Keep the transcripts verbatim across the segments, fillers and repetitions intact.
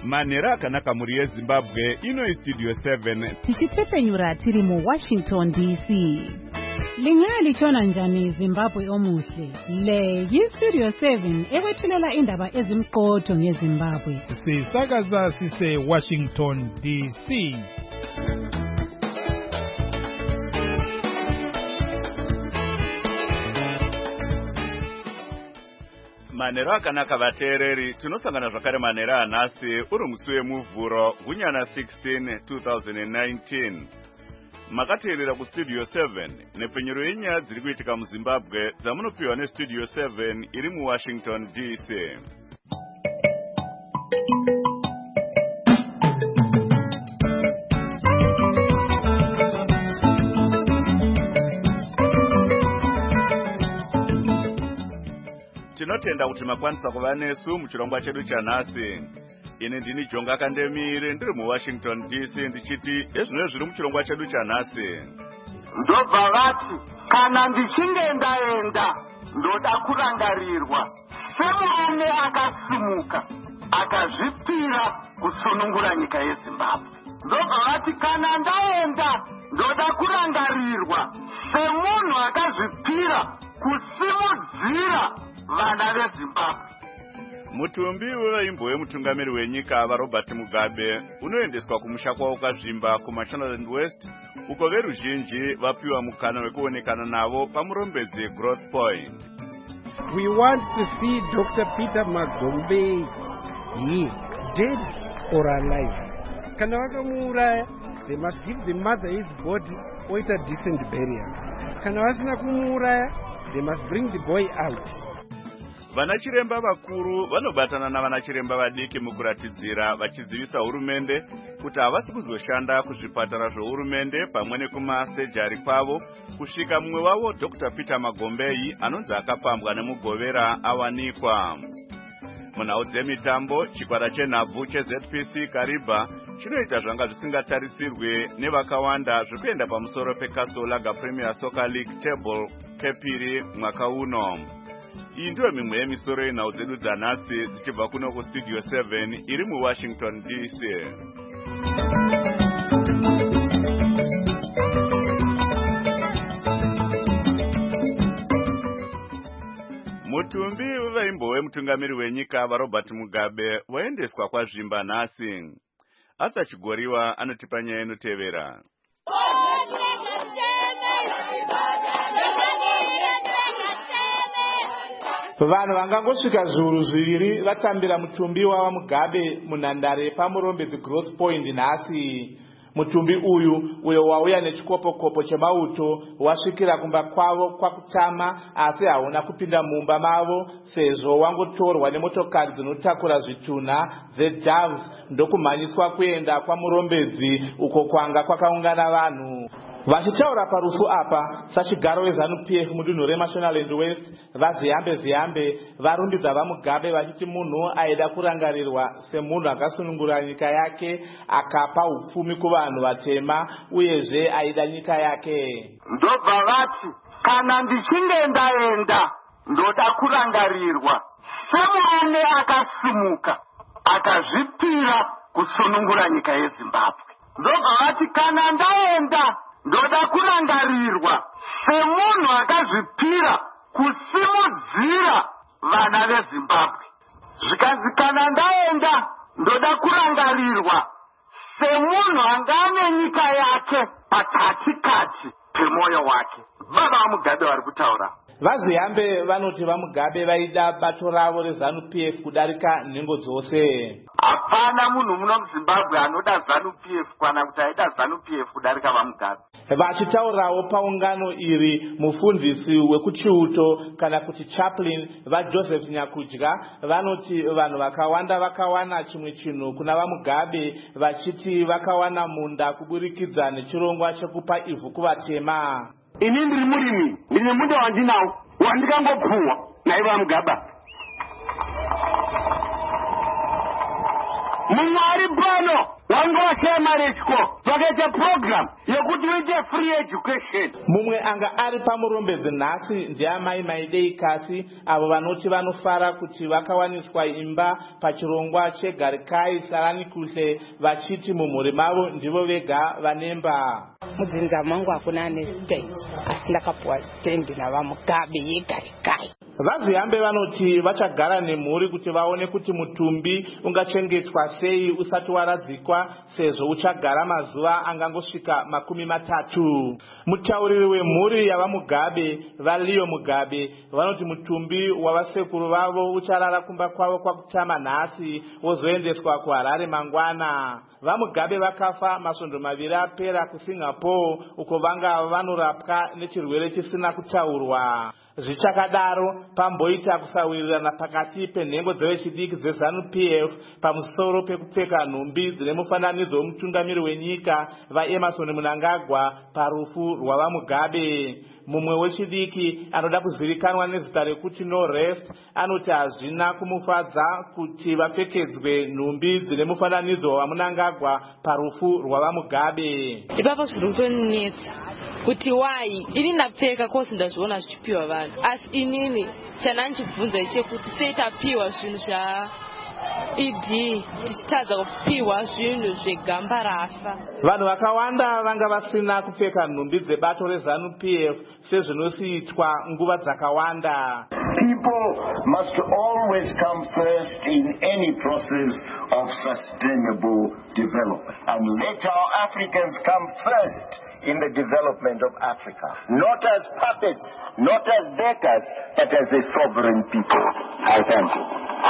Manera akanaka muri yeZimbabwe ino Studio seven tichitepenyura tiri mu Washington D C. Lingali chona njani Zimbabwe omuhle. Le yi Studio seven ekwethulela indaba ezimqotho ngeZimbabwe. Sisakaza sise Washington D C. Manera akanaka vateereri tinosangana zvakare manera anhasi uri musi wemuvhuro gunyana sixteen twenty nineteen. Makateerera kuStudio seven nepenyero yenyaya dziri kuitika muZimbabwe dzamunopiwa neStudio seven iri muWashington D C. Tinotenda kuti makwanisa kuva nesu muchirongwa chedu chanhasi. Ini ndini Jonga Kandemire ndiri muWashington D C ndichiti ezvino zviri muchirongwa chedu chanhasi. Ndobva vati kana ndichinge ndaenda ndoda kurangarirwa semurume akasimuka akazvipira kusunungura nyika yeZimbabwe. Ndobva vati kana ndaenda ndoda kurangarirwa semunhu akazvipira kusimudzira vana veZimbabwe. Mutumbi wevaimbo wemutungamiri wenyika vaRobert Mugabe unoendeswa kumusha kwawo kazvimba kuMashonaland West uko veruzhinji vapiwa mukana wekuonekana navo pamurombedzi Growth Point. We want to see Doctor Peter Magombe here, dead or alive. Kana vakamuuraya, they must give the mother his body or a decent burial. Kana vasina kumuuraya, they must bring the boy out. Vanachiremba vakuru vanobatana navanachiremba vadiki mukuratidzira vachizivisa hurumende kuti havasi kuzoshanda kuzvipatara zvohurumende pamwe nekumasejari kwavo kusvika mumwe wavo Doctor Peter Magombe anonzi akapambwa nemugovera awanikwa. Munhau dzemitambo, chikwata chenhabvu cheZ P C Kariba chinoita zvanga zvisingatarisirwe nevakawanda zvekuenda pamusoro peCastle Premier Soccer League table kepiri mwaka uno. Iyi ndiyo mimwe yemisoro yenhau dzedu dzanhasi dzichibva kuno kuStudio seven iri muWashington D C. Mutumbi wevaimbo wemutungamiri wenyika vaRobert Mugabe waendeswa kwazvimba nhasi. Asa Chigoriwa anotipa nyaya inotevera. Vanhu vangangosvika zviuru zviviri vatambira mutumbi wava Mugabe munhandare pamurombedzi Growth Point nhasi. Mutumbi uyu uyo wauya nechikopo-kopo chemauto wasvikira kumba kwavo kwakutama asi hauna kupinda mumba mavo sezvo wangotorwa nemotokari dzinotakura zvitunha dzeDoves ndokumhanyiswa kuenda kwamurombedzi uko kwanga kwakaungana vanhu. Vachitaura parufu apa, sachigaro weZanu P F mudunhu reMashonaland West, vaziyambe ziyambe varumbidza vaMugabe vachiti munhu aida kurangarirwa semunhu akasunungura nyika yake akapa upfumi kuvanhu vatema uyezve aida nyika yake. Ndobva vati kana ndichinge ndaenda ndoda kurangarirwa semurume akasimuka akazvipira kusunungura nyika yeZimbabwe. Ndobva vati kana ndaenda ndoda kurangarirwa semunhu akazvipira kusimudzira vana veZimbabwe. Zvikanzi kana ndaenda ndoda kurangarirwa semunhu angane nyika yake pakatikati pemoyo wake. Baba vaMugabe vari kutaura. Vaziyambe vanoti vaMugabe vaida bato ravo reZanu P F kudarika nhengo dzose. Hapana munhu muno muZimbabwe anoda ZANU P F kana kuti aida ZANU P F kudarika vaMugabe. Vachitaurawo paungano iri mufundisi wekuchiuto kana kuti chaplain vaJoseph Nyakudya vanoti vanhu vakawanda vakawana chimwe chinhu kuna vaMugabe vachiti vakawana munda kuburikidza nechirongwa chekupa ivhu kuvatema. Ini ndiri murimi, ndine munda wandinawo wandikangopuwa naiva Mugabe. Mwari pano wangoshe mari chiko vakaita program yekuti uite free education. Mumwe anga ari pamurombedzi nhasi ndiamai Maidei Kasi, avo vanoti vanofara kuti vakawaniswa imba pachirongwa cheGarikai Sarani Kuhle, vachiti mumhuri mavo ndivo vega vanemba. Mudzinza mangu hakuna ane state asi ndakapuwa tendi navamugabe yeGarikai. Vaziyambe vanoti vachagara nemhuri kuti vaone kuti mutumbi ungachengetwa sei usati waradzikwa, sezvo uchagara mazuva angangosvika makumi matatu. Mutauriri wemhuri yavaMugabe, vaLeo Mugabe, vanoti mutumbi wavasekuru vavo ucharara kumba kwavo kwakutama nhasi wozoendeswa kuHarare mangwana. VaMugabe vakafa masvondo maviri apera kuSingapore, uko vanga vanorapwa nechirwere chisina kutaurwa. Zvichakadaro pamboita kusawirirana pakati penhengo dzevechidiki dzeZanu P F pamusoro pekupfeka nhumbi dzine mufananidzo womutungamiri wenyika vaEmerson Mnangagwa parufu rwavaMugabe. Mumwe wechidiki anoda kuzivikanwa nezita rekuti No Rest anoti hazvina kumufadza kuti vapfekedzwe nhumbi dzine mufananidzo waMnangagwa parufu rwavaMugabe. Ipapo zviri kutonetsa kuti wai ini ndapfeka kosi ndazviona zvichipiwa vanhu, asi inini chananchibvunza chekuti sei tapiwa zvinhu zva E D tichitadza kupiwa zvinhu zvegamba rafa. Vanhu vakawanda vanga vasina kupfeka nhumbi dzebato reZanu P F sezvinosiitwa nguva dzakawanda. People must always come first in any process of sustainable development, and let our Africans come first in the development of Africa, not as puppets, not as beggars, but as a sovereign people. I thank you.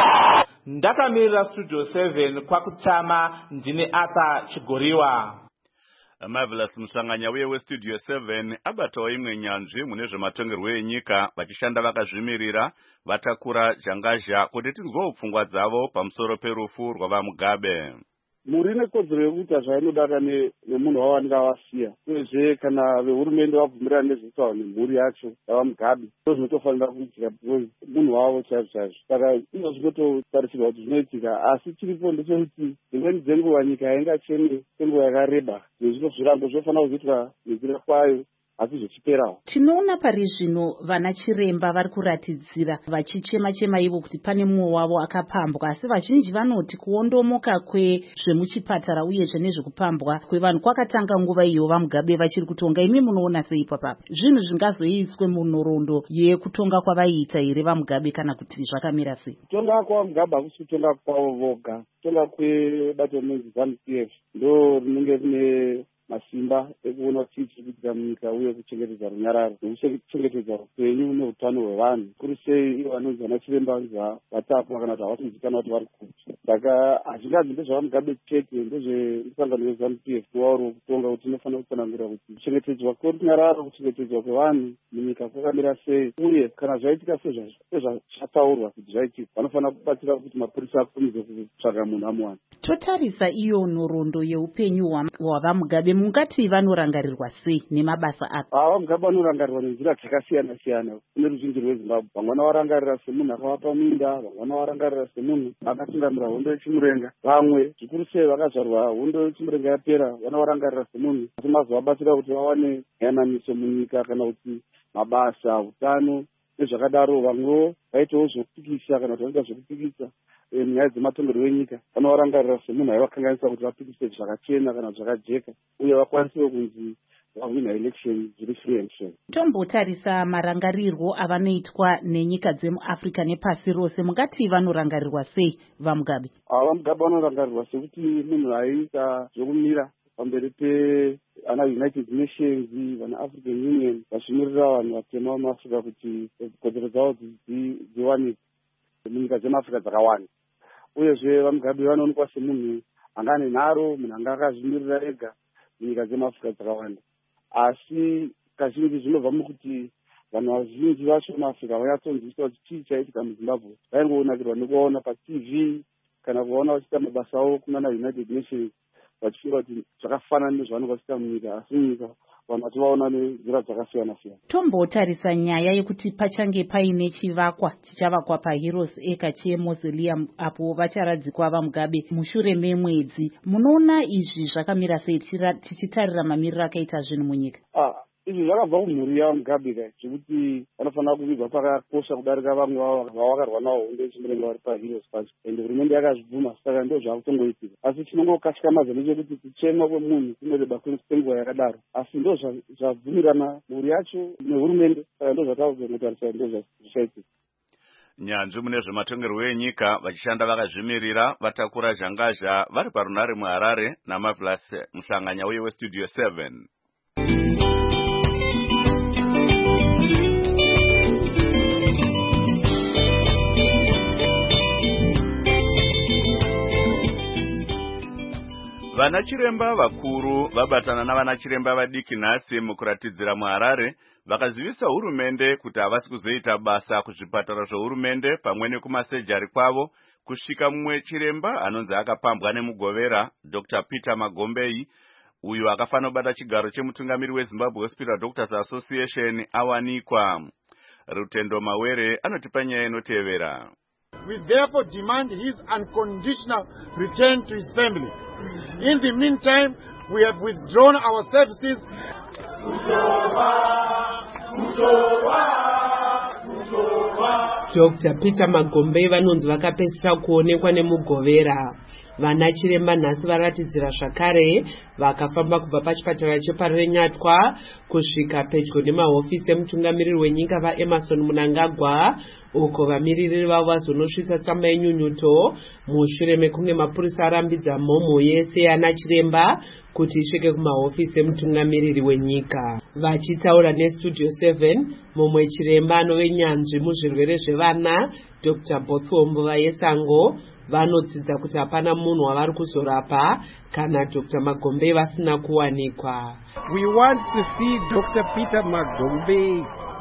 Ndakamirira Studio seven kwakutama ndine apa Chigoriwa. Marvelous Musanganya uye weStudio seven abatawo imwe nyanzvi mune zvematongerwo enyika vachishanda vakazvimirira vatakura jangazha kuti tinzwewo pfungwa dzavo pamusoro perufu rwavaMugabe. Muri nekodzero yekuita zvainodaka nemunhu wavanenge vasiya, uyezve kana vehurumende vabvumirana nezvekuitawo nemhuri yacho yavaMugabe ndozvinotofanira kuitika munhu wavo chaizvo chaizvo. Saka izvo zvinototarisirwa kuti zvinoitika, asi chiripo ndechekuti dzimweni dzenguva nyika haingacheme kwenguva yakareba, zvino zvirambo zvofanira kuzoitwa nenzira kwayo asi zvichiperawo. Tinoona pari zvino vana chiremba vari kuratidzira vachichema chema ivo kuti pane mumwe wavo akapambwa, asi vazhinji vanoti kuondomoka kwezvemuchipatara uyezve nezvekupambwa kwevanhu kwakatanga nguva iyo vaMugabe vachiri kutonga. Imi munoona sei papapa? Zvinhu zvingazoiswe munhoroondo yekutonga kwavaiita here vaMugabe kana kuti zvakamira sei? Kutonga kwavaMugabe hakusi kutonga kwavo voga. Kutonga kwebato rinonzi ZANU P F ndo rinenge rine masimba ekuona kuti chirikuitika munyika uye kuchengetedza runyararo nekuchengetedza upenyu neutano hwevanhu. Kuri sei ivo vanonzi vana chiremba vatapwa kana kuti havasinzikanwa kuti vari kuti. Saka hazvinganzi ndezvavaMugabe chete, ndezvemusangano weZANU P F wauro kutonga kuti inofanira kutsanangura kuti kuchengetedzwa kwerunyararo, kuchengetedzwa kwevanhu munyika kwakamira sei, uye kana zvaitika sezvataurwa kuti zvaitika vanofanira kubatsira kuti mapurisa akurumidze kutsvaga munhu amuwana. Totarisa iyo nhoroondo yeupenyu hwavaMugabe, mungati vanorangarirwa sei nemabasa ake? VaMugabe vanorangarirwa nenzira dzakasiyana siyana kune ruzhinji rweZimbabwe. Vamwe vanovarangarira semunhu akavapa minda, vamwe vanovarangarira semunhu akatungamira hondo yechimurenga, vamwe zvikuru sei vakazvarwa hondo yechimurenga yapera vanovarangarira semunhu asi mazovabatsira kuti vawane yananiso munyika kana kuti mabasa, utano nezvakadaro. Vamwewo vaitawo zvokupikisa kana kuti vaita zvokupikisa nyaya dzematongerwo enyika vanovarangarira semunhu aivakanganisa kuti vapikise zvakachena kana zvakajeka uye vakwanisewo kunzi vahwina election zviri free and fair. Tombotarisa marangarirwo avanoitwa nenyika dzemuAfrica nepasi rose, mungati vanorangarirwa sei vaMugabe? VaMugabe vanorangarirwa sekuti munhu aiita zvokumira pamberi peana United Nations, vana African Union vazvimirira vanhu vatema vamuAfrica kuti kodzero dzavo dziwanikwe munyika dzemaAfrica dzakawanda. Uyezve vaMugabe vanoonekwa semunhu anga nenharo, munhu anga akazvimirira ega munyika dzemaAfrica dzakawanda. Asi kazhinji zvinobva mukuti vanhu vazhinji vacho muAfrica vanyatsonzwisisa kuti chii chaitika muZimbabwe. Vaingonakirwa nekuvaona paT V kana kuvaona vachiita mabasa avo kunana United Nations vachifunga kuti zvakafanana nezvavanenge vachiita munyika, asi munyika vanhu vachivaona nenzira dzakasiyana siyana. Tombotarisa nyaya yekuti pachange paine chivakwa chichavakwa paHeroes Acre chemausoleum apo vacharadzikwa vaMugabe mushure memwedzi. Munoona izvi zvakamira sei tichitarira mamiriro akaita zvinhu munyika? Ah, izvi zvakabva kumhuri yaMugabe kai, zvekuti vanofanira kuvigwa pakakosha kudarika vamwe vavakarwa navo hondo chimurenga vari paHeroes pacho, ende hurumende yakazvibvuma, saka ndo zvakutongoitika. Asi chinongokashikamaza ndechekuti kuchema kwemunhu kunoreba kwenguva yakadaro, asi ndo zvabvumirana mhuri yacho nehurumende, saka ndo zvatakuza kutarisa ndo zvichaitika. Nyanzvi mune zvematongerwo enyika vachishanda vakazvimirira vatakura zhangazha vari parunare muHarare naMarvelous Musanganya uye weStudio seven. Vana chiremba vakuru vabatana navana chiremba vadiki nhasi mukuratidzira muHarare vakazivisa hurumende kuti havasi kuzoita basa kuzvipatara zvohurumende pamwe nekumasejari kwavo kusvika mumwe chiremba anonzi akapambwa nemugovera Doctor Peter Magombei uyu akafanira kubata chigaro chemutungamiri weZimbabwe Hospital Doctors Association awanikwa. Rutendo Mawere anotipa nyaya inotevera. We therefore demand his unconditional return to his family. In the meantime, we have withdrawn our services. Doctor Peter Magombei vanonzi vakapedzisa kuonekwa nemugovera. Vana chiremba nhasi varatidzira zvakare vakafamba kubva pachipatara cheparenyatwa kusvika pedyo nemahofisi emutungamiriri wenyika vaEmerson Mnangagwa uko vamiriri vavo vazonosvitsa tsamba yenyunyuto mushure mekunge mapurisa arambidza mhomho yese yana chiremba kuti isvike kumahofisi emutungamiriri wenyika. Vachitaura neStudio seven, mumwe chiremba anove nyanzvi muzvirwere zvevana Doctor Bothwombo Vayesango vanodzidza kuti hapana munhu wavari kuzorapa kana Doctor Magombei vasina kuwanikwa. We want to see Doctor Peter Magombei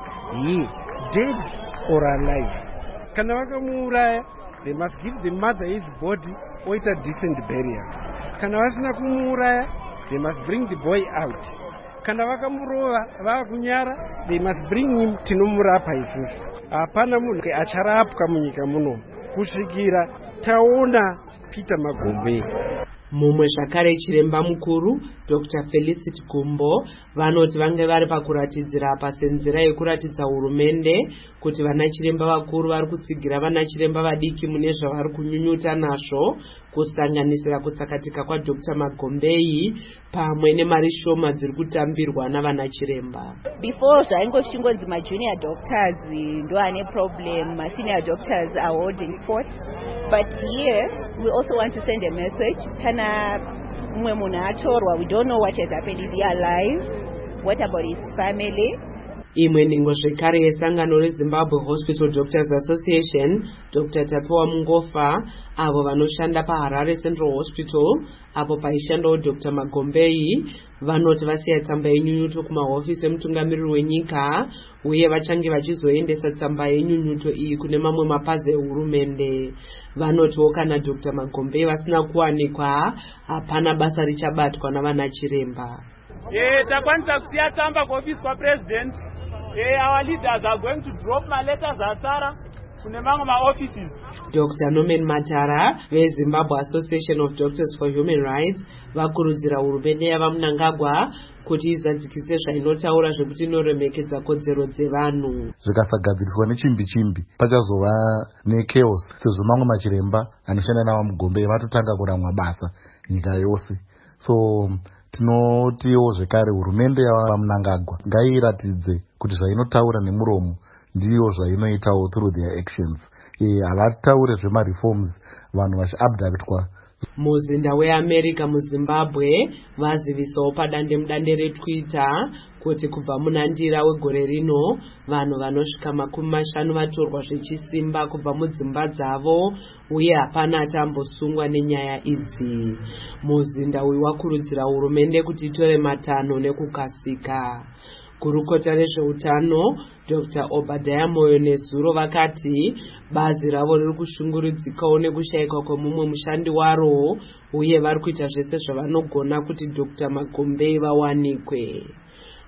he dead or alive. Kana vakamuuraya, they must give the mother his body or it's a decent burial. Kana vasina kumuuraya, they must bring the boy out. Kana vakamurova vakunyara, they must bring him tinomurapa isusu. Hapana munhu acharapwa munyika muno kusvikira taona Peter Magombei. Mumwe zvakare chiremba mukuru Doctor Felicity Gumbo vanoti vange vari pakuratidzira pasenzira yekuratidza hurumende kuti vana chiremba vakuru vari kutsigira vana chiremba vadiki mune zvavari kunyunyuta nazvo kusanganisira kutsakatika kwa Doctor Magombei pamwe nemari shoma dziri kutambirwa navana chiremba. Before zvaingoshingonzi majunior doctors ndo ane problem, ma senior doctors are holding fort, but here we also want to send a message. Kana mwe munhu atorwa, we don't know what has happened. Is he alive? What about his family? Imwe ningo zvekare yesangano reZimbabwe Hospital Doctors Association Doctor Tapiwa Mungofa avo vanoshanda paHarare Central Hospital apo paishandawo Doctor Magombei vanoti vasiya tsamba yenyunyuto kumahofisi emutungamiriri wenyika uye vachange vachizoendesa tsamba yenyunyuto iyi kune mamwe mapazi ehurumende. Vanotiwo kana Doctor Magombei vasina kuwanikwa hapana basa richabatwa navana chiremba. Eh, takwanisa kusiya tsamba kuofisi kwaPresident. Eh, our leaders are going to drop my letters asara kune mamwe maoffices. Doctor Norman Matara veZimbabwe Association of Doctors for Human Rights vakurudzira hurumende yavaMnangagwa kuti izadzikise zvainotaura zvekuti inoremekedza kodzero dzevanhu. Zvikasagadziriswa nechimbi chimbi pachazova nechaos sezvo mamwe machiremba anoshanda navaMugombei vatotanga kuramwa basa nyika yose. So tinotiwo zvekare hurumende yavaMnangagwa ngairatidze kuti zvainotaura nemuromo ndiyo zvainoitawo through their actions. Havataure zvemareforms vanhu vachiabductwa. Muzinda weAmerica muZimbabwe vazivisawo padande mudande reTwitter kuti kubva munandira wegore rino vanhu vanosvika makumi mashanu vatorwa zvechisimba kubva mudzimba dzavo uye hapana atambosungwa nenyaya idzi. Muzinda uyu wakurudzira hurumende kuti itore matanho nekukasika. Gurukota rezveutano Doctor Obadiah Moyo Nezuro vakati bazi ravo riri kushungurudzikawo nekushayikwa kwemumwe mushandi waro uye vari kuita zvese zvavanogona kuti Doctor Magombei vawanikwe.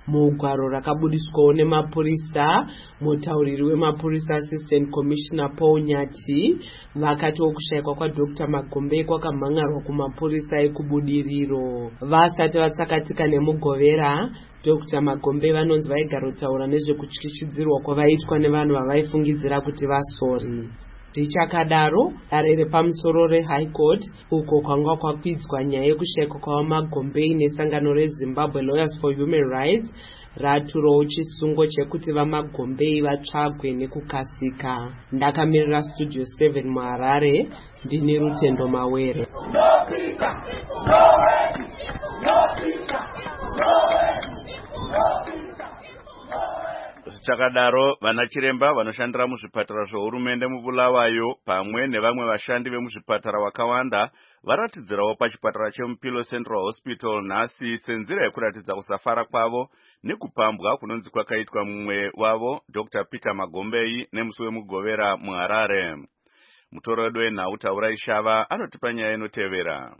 Mugwaro rakabudiswawo nemapurisa, mutauriri wemapurisa Assistant Commissioner Paul Nyati vakatiwo kushayikwa kwaDr Magombe kwakamhangarwa kumapurisa ekubudiriro. Vasati vatsakatika nemugovera, Dr Magombe vanonzi vaigara kutaura nezvekutyityidzirwa kwavaitwa nevanhu vavaifungidzira kuti vasori. Richakadaro, dare repamusoro reHigh Court uko kwanga kwakwidzwa nyaya yekushayikwa kwavaMagombe nesangano reZimbabwe Lawyers for Human Rights raturawo chisungo chekuti vaMagombe vatsvagwe nekukasika. Ndakamirira Studio seven muHarare, ndini Rutendo Mawere. Zvichakadaro, vanachiremba vanoshandira muzvipatara zvohurumende muBulawayo pamwe nevamwe vashandi vemuzvipatara vakawanda varatidzirawo pachipatara cheMupilo Central Hospital nhasi senzira yekuratidza kusafara kwavo nekupambwa kunonzi kwakaitwa mumwe wavo Doctor Peter Magombe nemusi wemugovera muHarare. Mutoredo wenhau Taurai Shava anotipa nyaya inotevera.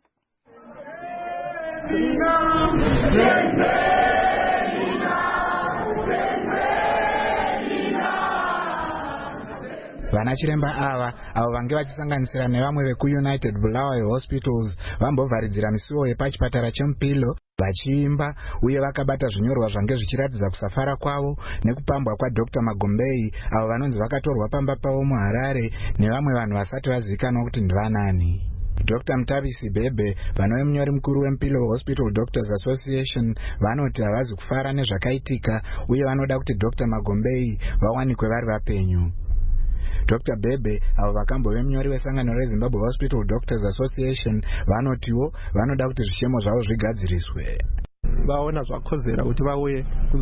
Vanachiremba ava avo vange vachisanganisira nevamwe vekuUnited Bulawayo Hospitals vambovharidzira misuwo yepachipatara cheMupilo vachiimba uye vakabata zvinyorwa zvange zvichiratidza kusafara kwavo nekupambwa kwaDr Magombe avo vanonzi vakatorwa pamba pavo muHarare nevamwe vanhu vasati vazivikanwa kuti ndivanani. Doctor Mutavisi Bebe, vanove munyori mukuru weMupilo Hospital Doctors Association, vanoti havazi kufara nezvakaitika uye vanoda kuti Doctor Magombe vawanikwe vari vapenyu. Doctor Bebe, avo vakambove munyori wesangano reZimbabwe Hospital Doctors Association, vanotiwo vanoda kuti zvishemo zvavo zvigadziriswe. Vaona zvakozera kuti vauye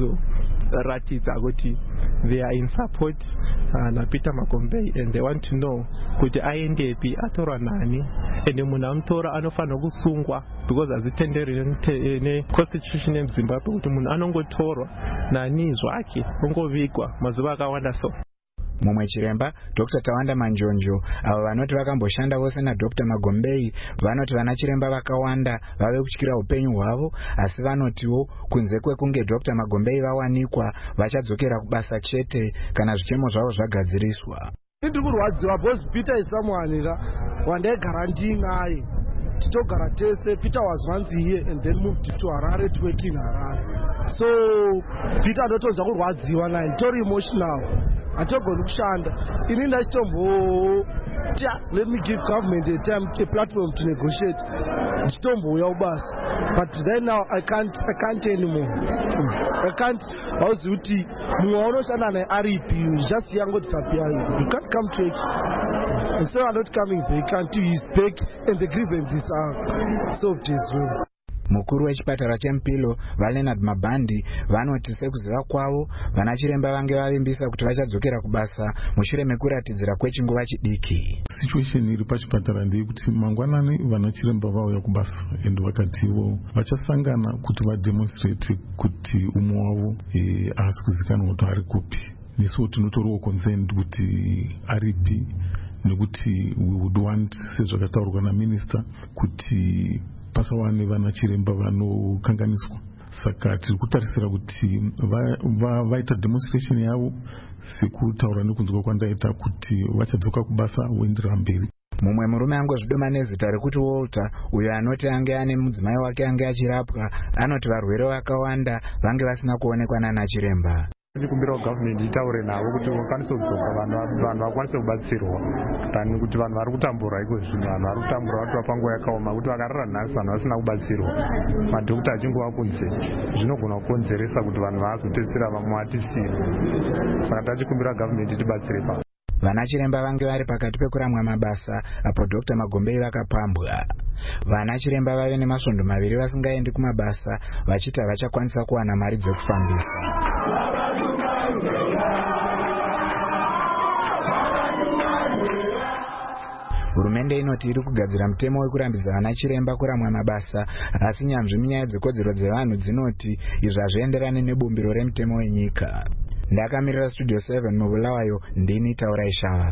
kuzoratidza kuti they are in support uh, naPeter Magombe and they want to know kuti aendepi atorwa nani ende munhu amutora anofanira kusungwa because hazitenderi neconstitution yeZimbabwe kuti munhu anongotorwa nani zvake ongovigwa mazuva akawanda so. Mumwe chiremba Doctor Tawanda Manjonjo, avo vanoti vakamboshanda vose naDr Magombe, vanoti vanachiremba vakawanda vave kutyira upenyu hwavo, asi vanotiwo kunze kwekunge Doctor Magombe vawanikwa vachadzokera kubasa chete kana zvichemo zvavo zvagadziriswa. Ndiri kurwadziwa because Peter is someone wandaigara ndinaye. Titogara tese. Peter was once here and then moved to Harare to work in Harare. So Peter ndotonza kurwadziwa naye, nditori emotional. Atogona kushanda. Ini ndachitombo let me give government a time a platform to negotiate. Ndichitombo ubasa. But right now I can't I can't anymore. I can't. Hauzi kuti mumwe unoshanda naye R P just yango disappear. You can't come to it. And so I'm not coming back until he's back and the grievances are solved as well. Mukuru wechipatara cheMupilo Valenard Mabandi vanoti sekuziva kwavo vanachiremba vange vavimbisa kuti vachadzokera kubasa mushure mekuratidzira kwechinguva chidiki. Situation iri pachipatara ndeyekuti mangwanani vanachiremba vauya kubasa ende vakatiwo vachasangana kuti vademonstrate kuti umwe wavo e, haasi kuzikanwa kuti ari kupi. Nesuwo tinotoriwo concerned kuti aripi nekuti we would want sezvakataurwa naminister kuti pasawane vanachiremba vanokanganiswa. Saka tiri kutarisira kuti vaita demonstration yavo sekutaura nekunzwa kwandaita kuti vachadzoka kubasa voendera mberi. Mumwe murume angozvidoma nezita rekuti Walter, uyo anoti ange ane mudzimai wake ange achirapwa, anoti varwere vakawanda vange vasina kuonekwa nanachiremba. Ndikumbira government itaure navo kuti vakwanise kudzoka vanhu vakwanise kubatsirwa tani kuti vanhu vari kutambura iko zvino vanhu vari kutambura vati vapanguva yakaoma kuti vakarara nhasi vanhu vasina kubatsirwa madhokota achingova kunze zvinogona kukonzeresa kuti vanhu vaazotedzera vamwe vatisiya. Saka tachikumbira government tibatsire pa vanachiremba vange vari pakati pekuramwa mabasa apo Doctor Magombe vakapambwa. Vanachiremba vave nemasvondo maviri vasingaendi kumabasa vachiti havachakwanisa kuwana mari dzekufambisa. Hurumende inoti iri kugadzira mutemo wekurambidza vanachiremba kuramwa mabasa, asi nyanzvi munyaya dzekodzero dzevanhu dzinoti izvi hazvienderane nebumbiro remutemo wenyika. Ndakamirira Studio seven muBulawayo, ndini Taurai Shava.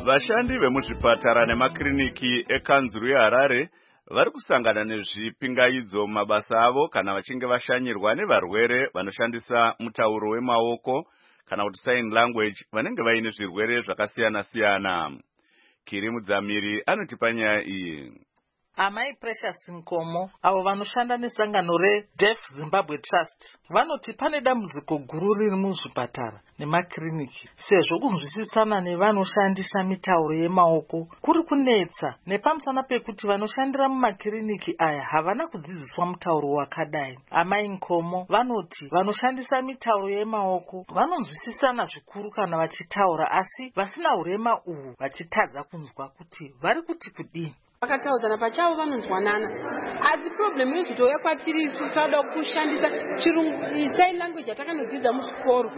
Vashandi vemuzvipatara nemakiriniki ekanzuru yeHarare vari kusangana nezvipingaidzo mumabasa avo kana vachinge vashanyirwa nevarwere vanoshandisa mutauro wemaoko kana kuti sign language vanenge vaine zvirwere zvakasiyana-siyana. Kiri Mudzamiri anotipa nyaya iyi. Amai Precious Nkomo avo vanoshanda nesangano reDeaf Zimbabwe Trust vanoti pane dambudziko guru riri muzvipatara nemakiriniki sezvo kunzwisisana nevanoshandisa mitauro yemaoko kuri kunetsa nepamusana pekuti vanoshandira mumakiriniki aya havana kudzidziswa mutauro wakadai. Amai Nkomo vanoti vanoshandisa mitauro yemaoko vanonzwisisana zvikuru kana vachitaura asi vasina urema uhu vachitadza kunzwa kuti vari kuti kudini. Vakataudzana pachavo vanonzwanana asi problem yezvitouya kwatiri isu tauda kushandisa chirungu sign language yatakanodzidza muzvikoro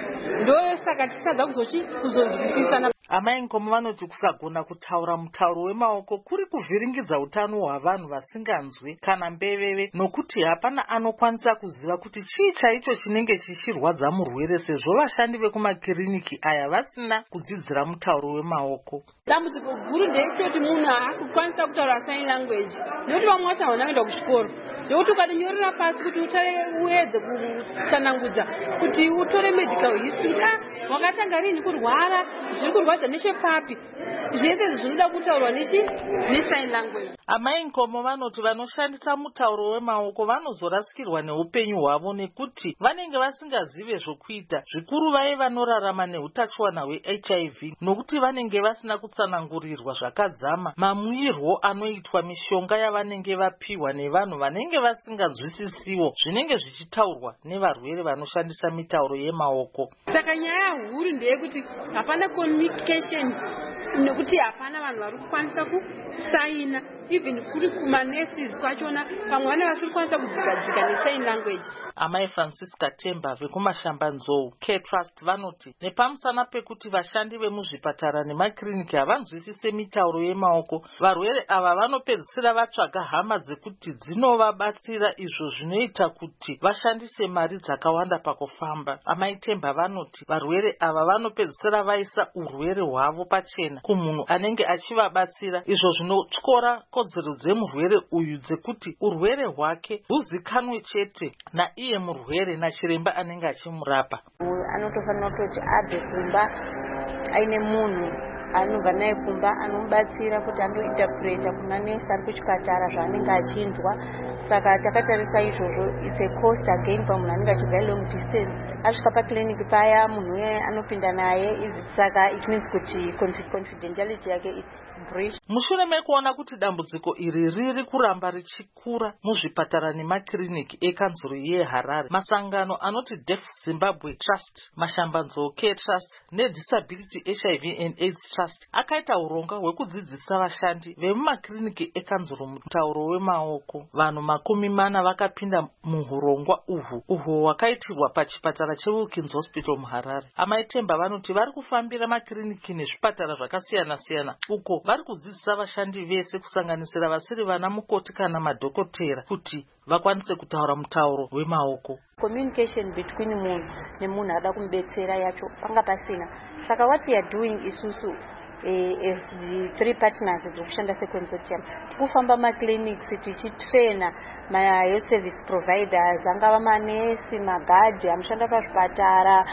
ndoyo saka tichitadza kuzochi kuzonzwisisana. Amai Nkomo vanoti kusagona kutaura mutauro wemaoko kuri kuvhiringidza utano hwavanhu vasinganzwi kana mbeveve nokuti hapana anokwanisa kuziva kuti chii chaicho chinenge chichirwadza murwere sezvo vashandi vekumakiriniki aya vasina kudzidzira mutauro wemaoko. Dambudziko guru ndeitoti munhu haasi kukwanisa kutaura sign language nekuti vamwe vacho havana kuenda kuchikoro zvekuti ukatinyorera pasi kuti uedze kutsanangudza kuti utore medical history kuti ah wakatanga rini kurwara zviri kurwadza nechepapi zvese zvinoda kutaurwa nechi nesign language. Amai Nkomo vanoti vanoshandisa mutauro wemaoko vanozorasikirwa neupenyu hwavo nekuti vanenge vasingazive zvokuita zvikuru vaive vanorarama neutachiwana hweH I V nokuti vanenge vasina kutsanangurirwa zvakadzama mamwirwo anoitwa mishonga yavanenge vapiwa nevanhu vanenge vasinganzwisisiwo zvinenge zvichitaurwa nevarwere vanoshandisa mitauro yemaoko. Saka nyaya huru ndeyekuti hapana communication nekuti hapana vanhu vari kukwanisa kusaina even kuri kumanurses kwachona pamwe vane vasiri kukwanisa kudzikadzika nesign language. Amai Francisca Temba vekumashambanzou Care Trust vanoti nepamusana pekuti vashandi vemuzvipatara nemakiriniki havanzwisise mitauro yemaoko varwere ava vanopedzisira vatsvaga hama dzekuti dzinovabatsira izvo zvinoita kuti vashandise mari dzakawanda pakufamba. Amai Temba vanoti varwere ava vanopedzisira vaisa urwere hwavo pachena kumunhu anenge achivabatsira izvo zvinotyora kodzero dzemurwere uyu dzekuti urwere hwake huzikanwe chete naiye murwere nachiremba anenge achimurapa. Anotofanira kuti abve kumba aine munhu anobva naye kumba anomubatsira kuti andointerpreta kuna nesi ari kuchipatara zvaanenge achinzwa. Saka takatarisa izvozvo it's a cost again pamunhu anenge achigara long distance asvika pakiliniki paya munhu uye anopinda naye izi saka it means kuti confidentiality yake it's breach. Mushure mekuona kuti dambudziko iri riri kuramba richikura muzvipatara nemakiriniki ekanzuru yeHarare masangano anoti Deaf Zimbabwe Trust, Mashambanzou Care Trust neDisability H I V and AIDS Trust akaita uronga hwekudzidzisa vashandi vemumakiriniki ekanzuru mutauro wemaoko. Vanhu makumi mana vakapinda muhurongwa uhwu uhwo hwakaitirwa pachipatara cheWilkins Hospital muHarare. Amai Temba vanoti vari kufambira makiriniki nezvipatara zvakasiyana-siyana uko vari kudzidzisa vashandi vese kusanganisira vasiri vana mukoti kana madhokotera kuti vakwanise kutaura mutauro wemaoko. Communication between munhu nemunhu ada kumubetsera yacho panga pasina. Saka what we are doing isusu eh, as the three partners dzokushanda seconsortium tikufamba maclinics tichitraina ma-health service providers angava manesi, magadhi anoshanda pazvipatara,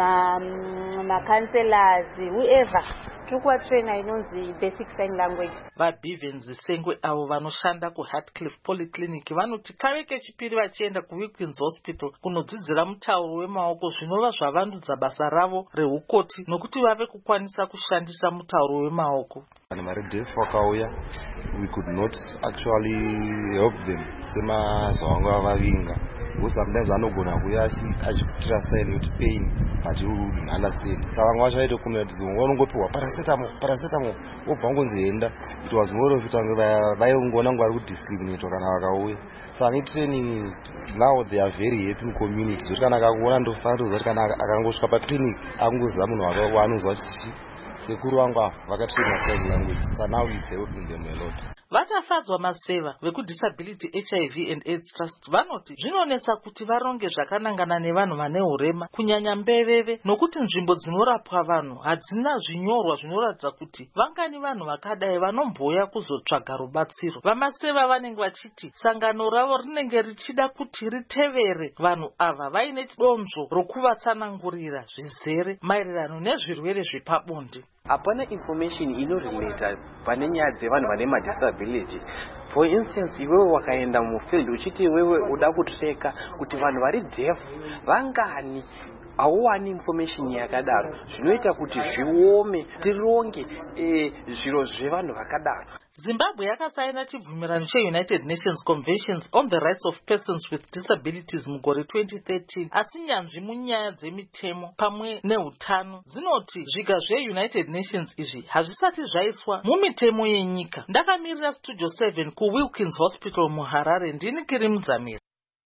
ma-counselors, whoever tiri kuvatraina inonzi basic sign language. VaBivens Sengwe avo vanoshanda kuHartcliffe Polyclinic vanoti kave kechipiri vachienda kuWilkins Hospital kunodzidzira mutauro wemaoko zvinova zvavandudza basa ravo reukoti nokuti vave kukwanisa kushandisa mutauro wemaoko. Kana maredef wakauya we could not actually help them sema zvavanga vavinga because sometimes anogona kuya achikutira sign kuti pain but you understand saka vamwe vacho vaite kumira kuti unongopiwa paracetamol paracetamol obva ngonzi enda it was more of it vaingona ngo vari kudiscriminate kana vakauya saka ni training now they are very happy in community zoti kana akakuona ndofanira kuziva kuti kana akangosvika paclinic akungoziva munhu waanoziva kuti sekuru wangu afa vakatraina sign language so now is helping them a lot. vatafadzwa maseva vekudisability H I V and AIDS Trust vanoti zvinonetsa kuti varonge zvakanangana nevanhu vane urema kunyanya mbeveve, nokuti nzvimbo dzinorapwa vanhu hadzina zvinyorwa zvinoratidza kuti vangani vanhu vakadai vanombouya kuzotsvaga rubatsiro. Vamaseva vanenge vachiti sangano ravo rinenge richida kuti ritevere vanhu ava vaine donzvo rokuvatsanangurira zvizere maererano nezvirwere zvepabonde. Hapana information inorelata pane nyaya dzevanhu vane madisability. For instance, iwewe wakaenda mufield uchiti iwewe uda kutreka kuti vanhu vari deaf vangani, hauwani information yakadaro, zvinoita kuti zviome tironge e, zviro zvevanhu vakadaro. Zimbabwe yakasaina chibvumirano cheUnited Nations Conventions on the Rights of Persons with Disabilities mugore twenty thirteen, asi nyanzvi munyaya dzemitemo pamwe neutano dzinoti zviga zveUnited Nations izvi hazvisati zvaiswa mumitemo yenyika. Ndakamirira Studio seven kuWilkins Hospital muHarare, ndini Kiri Mudzamira.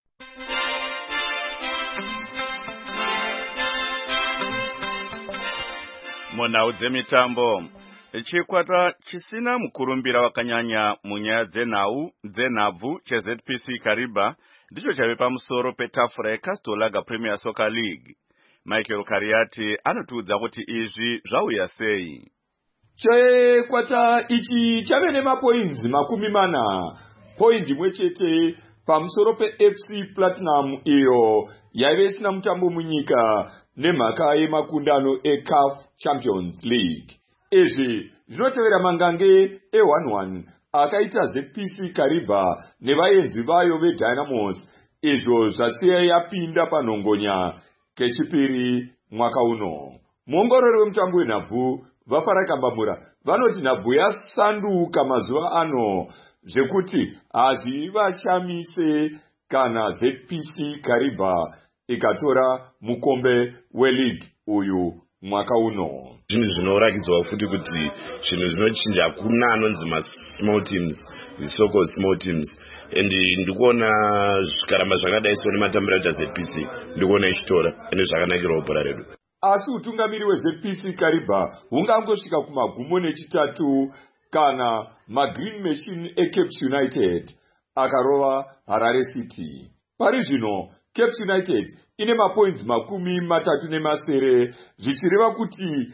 Munhau dzemitambo, chikwata chisina mukurumbira wakanyanya munyaya dzenhau dzenhabvu cheZ P C Kariba ndicho chave pamusoro petafura yeCastle Lager Premier Soccer League. Michael Kariati anotiudza kuti izvi zvauya sei. Chikwata ichi chave nemapoints makumi mana, point imwe chete pamusoro peF C Platinum iyo yaive isina mutambo munyika nemhaka yemakundano eCAF Champions League. Izvi zvinotevera mangange e one one akaita Z P C Kariba nevaenzi vayo veDynamos, izvo zvasiya yapinda panhongonya kechipiri mwaka uno. Muongorori wemutambo wenhabvu vaFarakambamura vanoti nhabvu yasanduka mazuva ano zvekuti hazvivashamise kana Z P C Kariba ikatora mukombe weleague uyu mwaka uno. Zvinhu zvinorakidzwa futi kuti zvinhu zvinochinja, hakuna anonzi ma-small teams, the-so-called small teams. And ndikuona zvikaramba zvakadai so nematambiro aita Z P C, ndikuona ichitora ende zvakanakirawo bhora redu. Asi utungamiri weZ P C Kariba hungangosvika kumagumo nechitatu kana maGreen Machine eCaps United akarova Harare City. Pari zvino Caps United ine mapoints makumi matatu nemasere, zvichireva kuti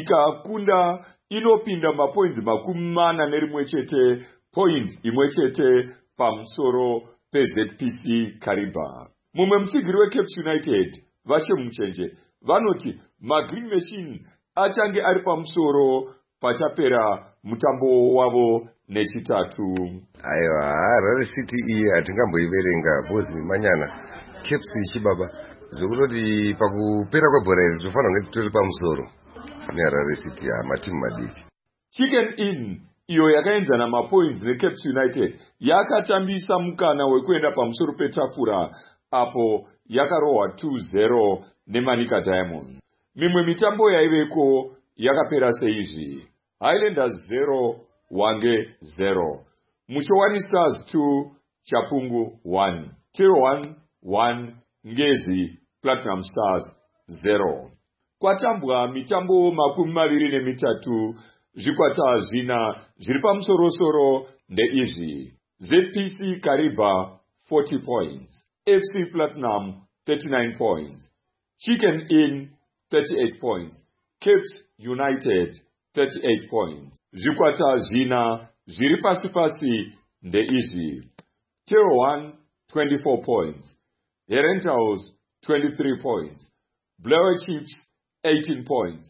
ikakunda inopinda mapoints makumi mana nerimwe chete, point imwe chete pamusoro peZ P C Kariba. Mumwe mutsigiri weCaps United Vashe Muchenje vanoti maGreen Machine achange ari pamusoro pachapera mutambo wavo nechitatu. Aiwa, Harare City iyi hatingamboiverenga bozi manyana Caps ichibaba zvokunoti pakupera kwebhora iri tofanira kunge titori pamusoro neHarare City matimu madiki. Chicken Inn iyo yakaenzana mapoints neCaps United yakatambisa mukana wekuenda pamusoro petafura apo yakarohwa two zero neManika Diamond. Mimwe mitambo yaiveko yakapera seizvi: Highlanders zero Wange zero, Mushowani Stars two Chapungu one, Till one one, Ngezi Platinum Stars zero. Kwatambwa mitambo makumi maviri nemitatu, zvikwata zvina zviri pamusoro-soro ndeizvi: Z P C Kariba forty points, F C Platinum thirty-nine points, Chicken Inn thirty-eight points, Caps United thirty-eight points. Zvikwata zvina zviri pasi-pasi ndeizvi: Till one twenty-four points, Herentals twenty-three points, Blower Chiefs eighteen points,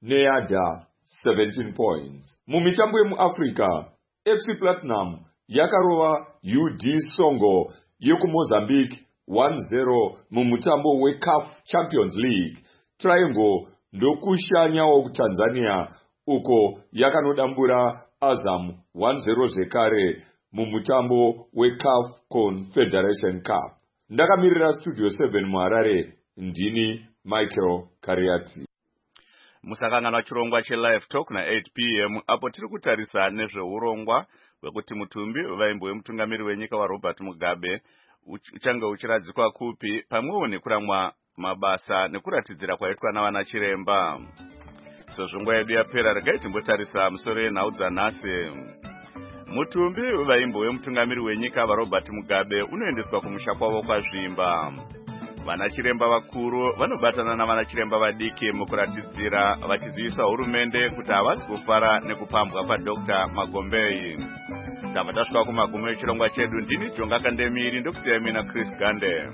Neada seventeen points. Mumitambo yemuAfrica, F C Platinum yakarova U D Songo yekuMozambique one zero mumutambo weCAF Champions League. Triangle ndokushanyawo kuTanzania uko yakanodambura Azam one zero zvekare mumutambo weCAF Confederation Cup. Ndakamirira Studio seven muHarare, ndini Michael Kariati. Musakanganwa chirongwa cheLive Talk na eight p m apo tiri kutarisa nezveurongwa hwekuti mutumbi vaimbo wemutungamiri wenyika waRobert Mugabe uchange uchiradzikwa kupi, pamwewo nekuramwa mabasa nekuratidzira kwaitwa navana chiremba. Sezvo nguva yedu yapera, regai timbotarisa musoro yenhau dzanhasi. Mutumbi wevaimbo wemutungamiri wenyika vaRobert Mugabe unoendeswa kumusha kwavo kwazvimba. Vanachiremba vakuru vanobatana navanachiremba vadiki mukuratidzira vachizivisa hurumende kuti havasi kufara nekupambwa paDr Magombei. Tabva tasvika kumagumo echirongwa chedu. Ndini Jonga Kandemiri ndokusiya mina Chris Gande.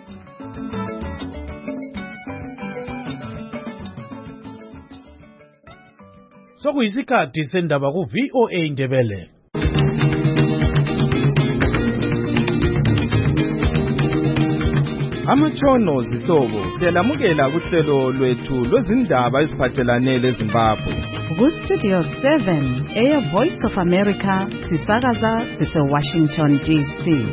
Sokuyisikhathi sendaba ku V O A Ndebele. Amatshono zihlobo siyalamukela kuhlelo lwethu lwezindaba eziphathelane leZimbabwe. Ku Studio seven eya Voice of America sisakaza sise Washington D C.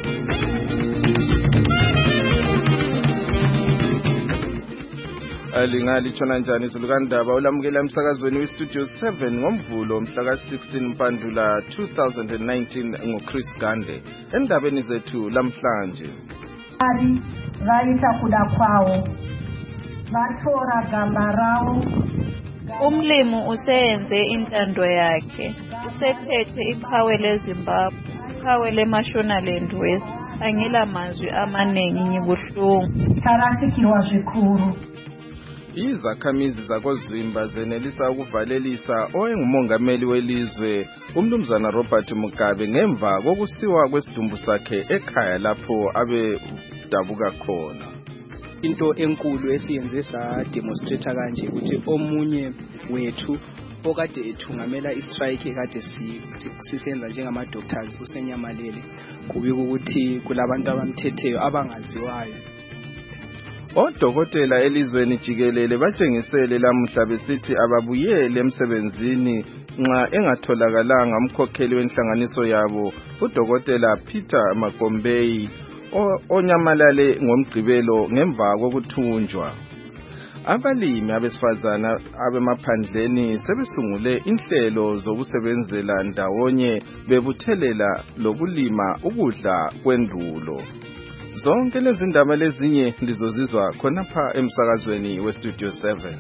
Alingali tshona njani izulukandaba ulamukela emsakazweni weStudio seven ngomvulo mhla ka sixteen Mpandula two thousand nineteen ngoChris Gande. Endabeni zethu lamhlanje. Ari vaita kuda kwawo. Vatora gamba rawo. Umlimu useyenze intando yakhe. Usephethe iqhawe leZimbabwe, iqhawe leMashonaland West. Angela mazwi amanengi ngibuhlungu. Tarafikirwa zvikuru. Izakhamizi zakoZwimba zenelisa ukuvalelisa oyengumongameli welizwe umnumzana Robert Mugabe ngemva kokusiwa kwesidumbu sakhe ekhaya lapho abe dabuka khona. Into enkulu esiyenze sa demonstrate kanje ukuthi omunye wethu okade ethungamela istrike ekade sisenza njengama doctors usenyamalele kubika ukuthi kulabantu abamthetheyo abangaziwayo. Odokotela elizweni jikelele batshengisele lamuhla besithi ababuyele emsebenzini nxa engatholakalanga umkhokheli wenhlanganiso yabo uDokotela Peter Magombei onyamalale ngomgqibelo ngemva kokuthunjwa. Abalimi abesifazana abemaphandleni sebesungule inhlelo zokusebenzela ndawonye bebuthelela lokulima ukudla kwendulo. Zonke lezi ndaba lezinye lizozizwa khonapha emsakazweni weStudio seven.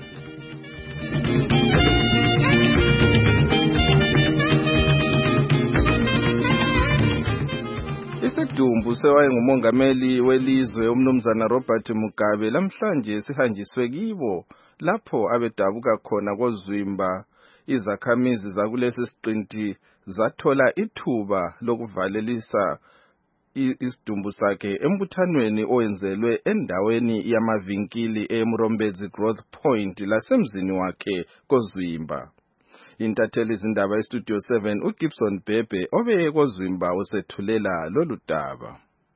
Isidumbu sewayengumongameli welizwe umnumzana Robert Mugabe lamhlanje sihanjiswe kibo lapho abedabuka khona koZwimba. Izakhamizi zakulesi siqinti zathola ithuba lokuvalelisa isidumbu sakhe embuthanweni owenzelwe endaweni yamavinkili eMurombezi Growth Point lasemzini wakhe koZwimba. Intatheli izindaba eStudio seven uGibson Bebe obeye koZwimba usethulela lolu daba.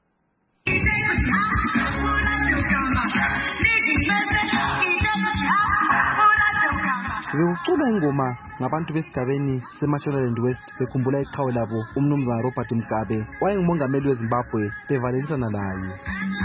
Bekuculwa ingoma ngabantu besigabeni seMashonaland West bekhumbula iqhawe labo umnumzana Robert Mugabe wayengumongameli weZimbabwe bevalelisana laye.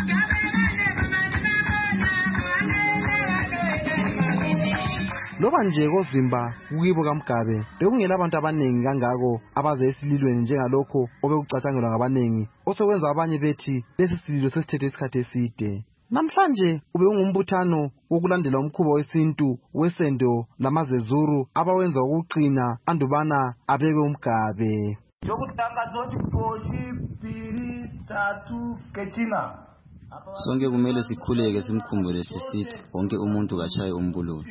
Loba nje koZwimba kukibo kaMugabe bekungela abantu abanengi kangako abaze esililweni njengalokho obekucatshangelwa ngabanengi osokwenza abanye bethi lesi sililo sesithethe isikhathi eside. Namhlanje ube ungumbuthano wokulandela umkhuba wesintu wesendo lamazezuru abawenza ukuqina andubana abeke uMugabe. Sonke kumele sikhuleke simkhumbule sisithi wonke umuntu kachaye umbululu.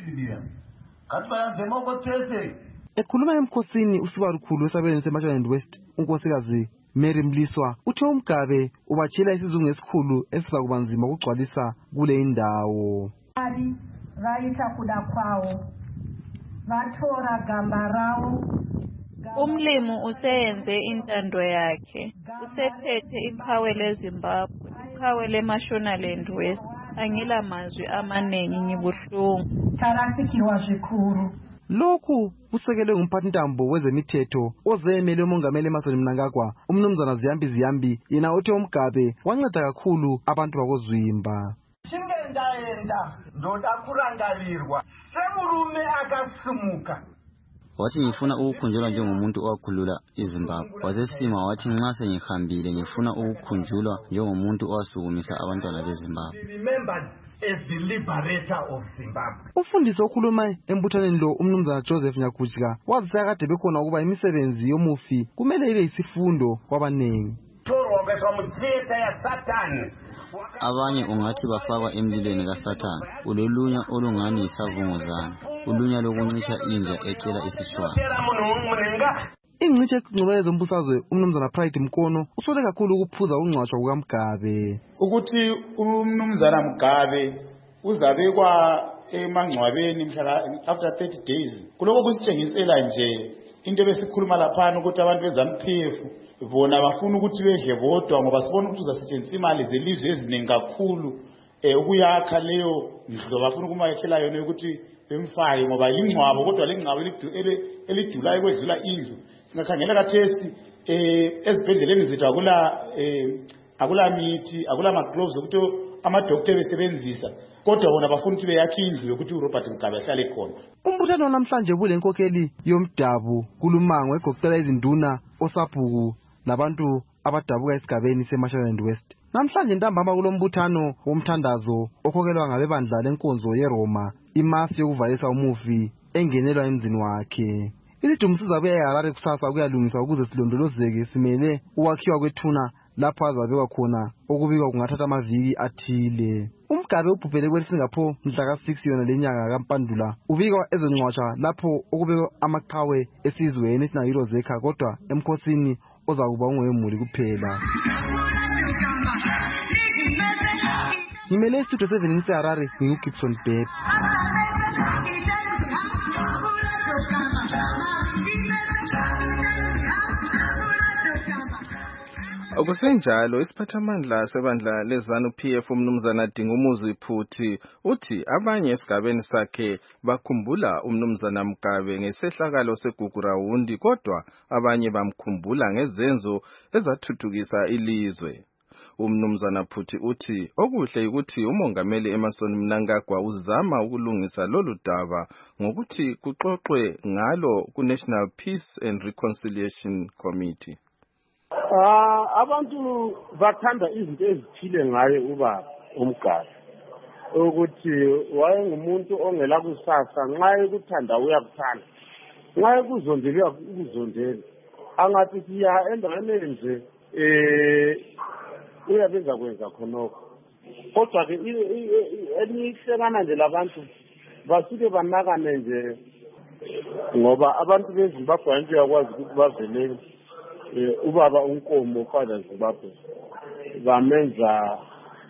Ekhuluma emkhosini usibalukhulu wesabelweni seMashonaland West unkosikazi Mary Mliswa uthe uMugabe ubachela isizungu esikhulu esiza kuba nzima ukugcwalisa kule indawo. Ari vaita kuda kwawo. Vatora gamba rawo. Umlimu useyenze intando yakhe. Usephethe iqhawe leZimbabwe, iqhawe leMashonaland West. Angela mazwi amanengi ngibuhlungu. Tarafikirwa zvikuru. Lokhu kusekelwe ngumphathintambo wezemithetho ozemele umongameli Emmerson Mnangagwa umnumzana Ziyambi Ziyambi yena othe uMugabe wanceda kakhulu abantu bakoZwimba. Shingendaenda ndoda kurangarirwa semurume akasimuka. Wathi ngifuna ukukhunjulwa njengomuntu owakhulula iZimbabwe. Wasesima wathi nxa sengihambile ngifuna ukukhunjulwa njengomuntu owasukumisa abantwana beZimbabwe. Remember as the liberator of Zimbabwe. Ufundisi okhuluma embuthaneni lo umnumzana Joseph Nyakujika wazisa kade bekhona ukuba imisebenzi yomufi kumele ibe isifundo kwabanengi. Abanye ungathi bafakwa emlilweni kaSathane, ulolunya olungani yisavunguzana, ulunya lokuncisha inja ecela isitshwala. Ingcishi eqinqubele zombusazwe umnumzana Pride Mkono usole kakhulu ukuphuza ungcwatshwa kukaMgabe. Ukuthi umnumzana Mgabe uzabekwa emangcwabeni mhla after thirty days. Kuloko kusitshengisela nje into besikhuluma lapha ukuthi abantu beZANU-P F bona bafuna ukuthi bedle bodwa ngoba sibona ukuthi uzasetshenziswa imali zelizwe eziningi kakhulu eh ukuyakha leyo ndlo bafuna ukumakhela yona ukuthi bemfaye ngoba ingcwabo kodwa lengcwabo elidulayo kwedlula indlu. Singakhangela kathesi eh ezibhedleleni zethu akula eh akula mithi akula ama gloves ukuthi ama doctor besebenzisa kodwa bona bafuna ukuthi beyakhe indlu yokuthi uRobert Mugabe ahlale khona. Umbuthano namhlanje bule nkokheli yomdabu kulumango egoqela izinduna osabhuku labantu abadabuka esigabeni seMashaland West. Namhlanje ntambama kulombuthano womthandazo okhokhelwa ngabebandla lenkonzo yeRoma imasi yokuvalisa umufi engenelwa emzini wakhe. Ilidumbu sizabuya eHarare kusasa kuyalungisa ukuze silondolozeke simele ukwakhiwa kwethuna lapho azabekwa khona okubikwa kungathatha amaviki athile. UMgabe ubhubhele kweSingapore mhla ka six yona lenyanga kaMpandula ubikwa ezongcwatsha lapho okubekwa amaqhawe esizweni esinayiro zekha kodwa emkhosini ozakuba ungwemuli kuphela. Ngimele studio seven ngiseHarare nginguGibson Beb. Okusenjalo isiphathamandla sebandla leZANU-P F umnumzana Dingumuzi Phuthi uthi abanye esigabeni sakhe bakhumbula umnumzana Mugabe ngesehlakalo segugurawundi kodwa abanye bamkhumbula ngezenzo ezathuthukisa ilizwe. Umnumzana Phuthi uthi okuhle ukuthi umongameli Emmerson Mnangagwa uzama ukulungisa lolu daba ngokuthi kuxoxwe ngalo ku-National Peace and Reconciliation Committee. Ah abantu bathanda izinto ezithile ngaye ubaba uMgabe ukuthi wayengumuntu ongela kusasa nxa ekuthanda uyakuthanda nxa ekuzondela ukuzondela angathi siya endaweni nje eh uyabenza kwenza khonokho kodwa ke elihlekana nje labantu basuke banakane nje ngoba abantu beZimbabwe abantu yakwazi ukuthi bavele ubaba uNkomo father Zimbabwe bamenza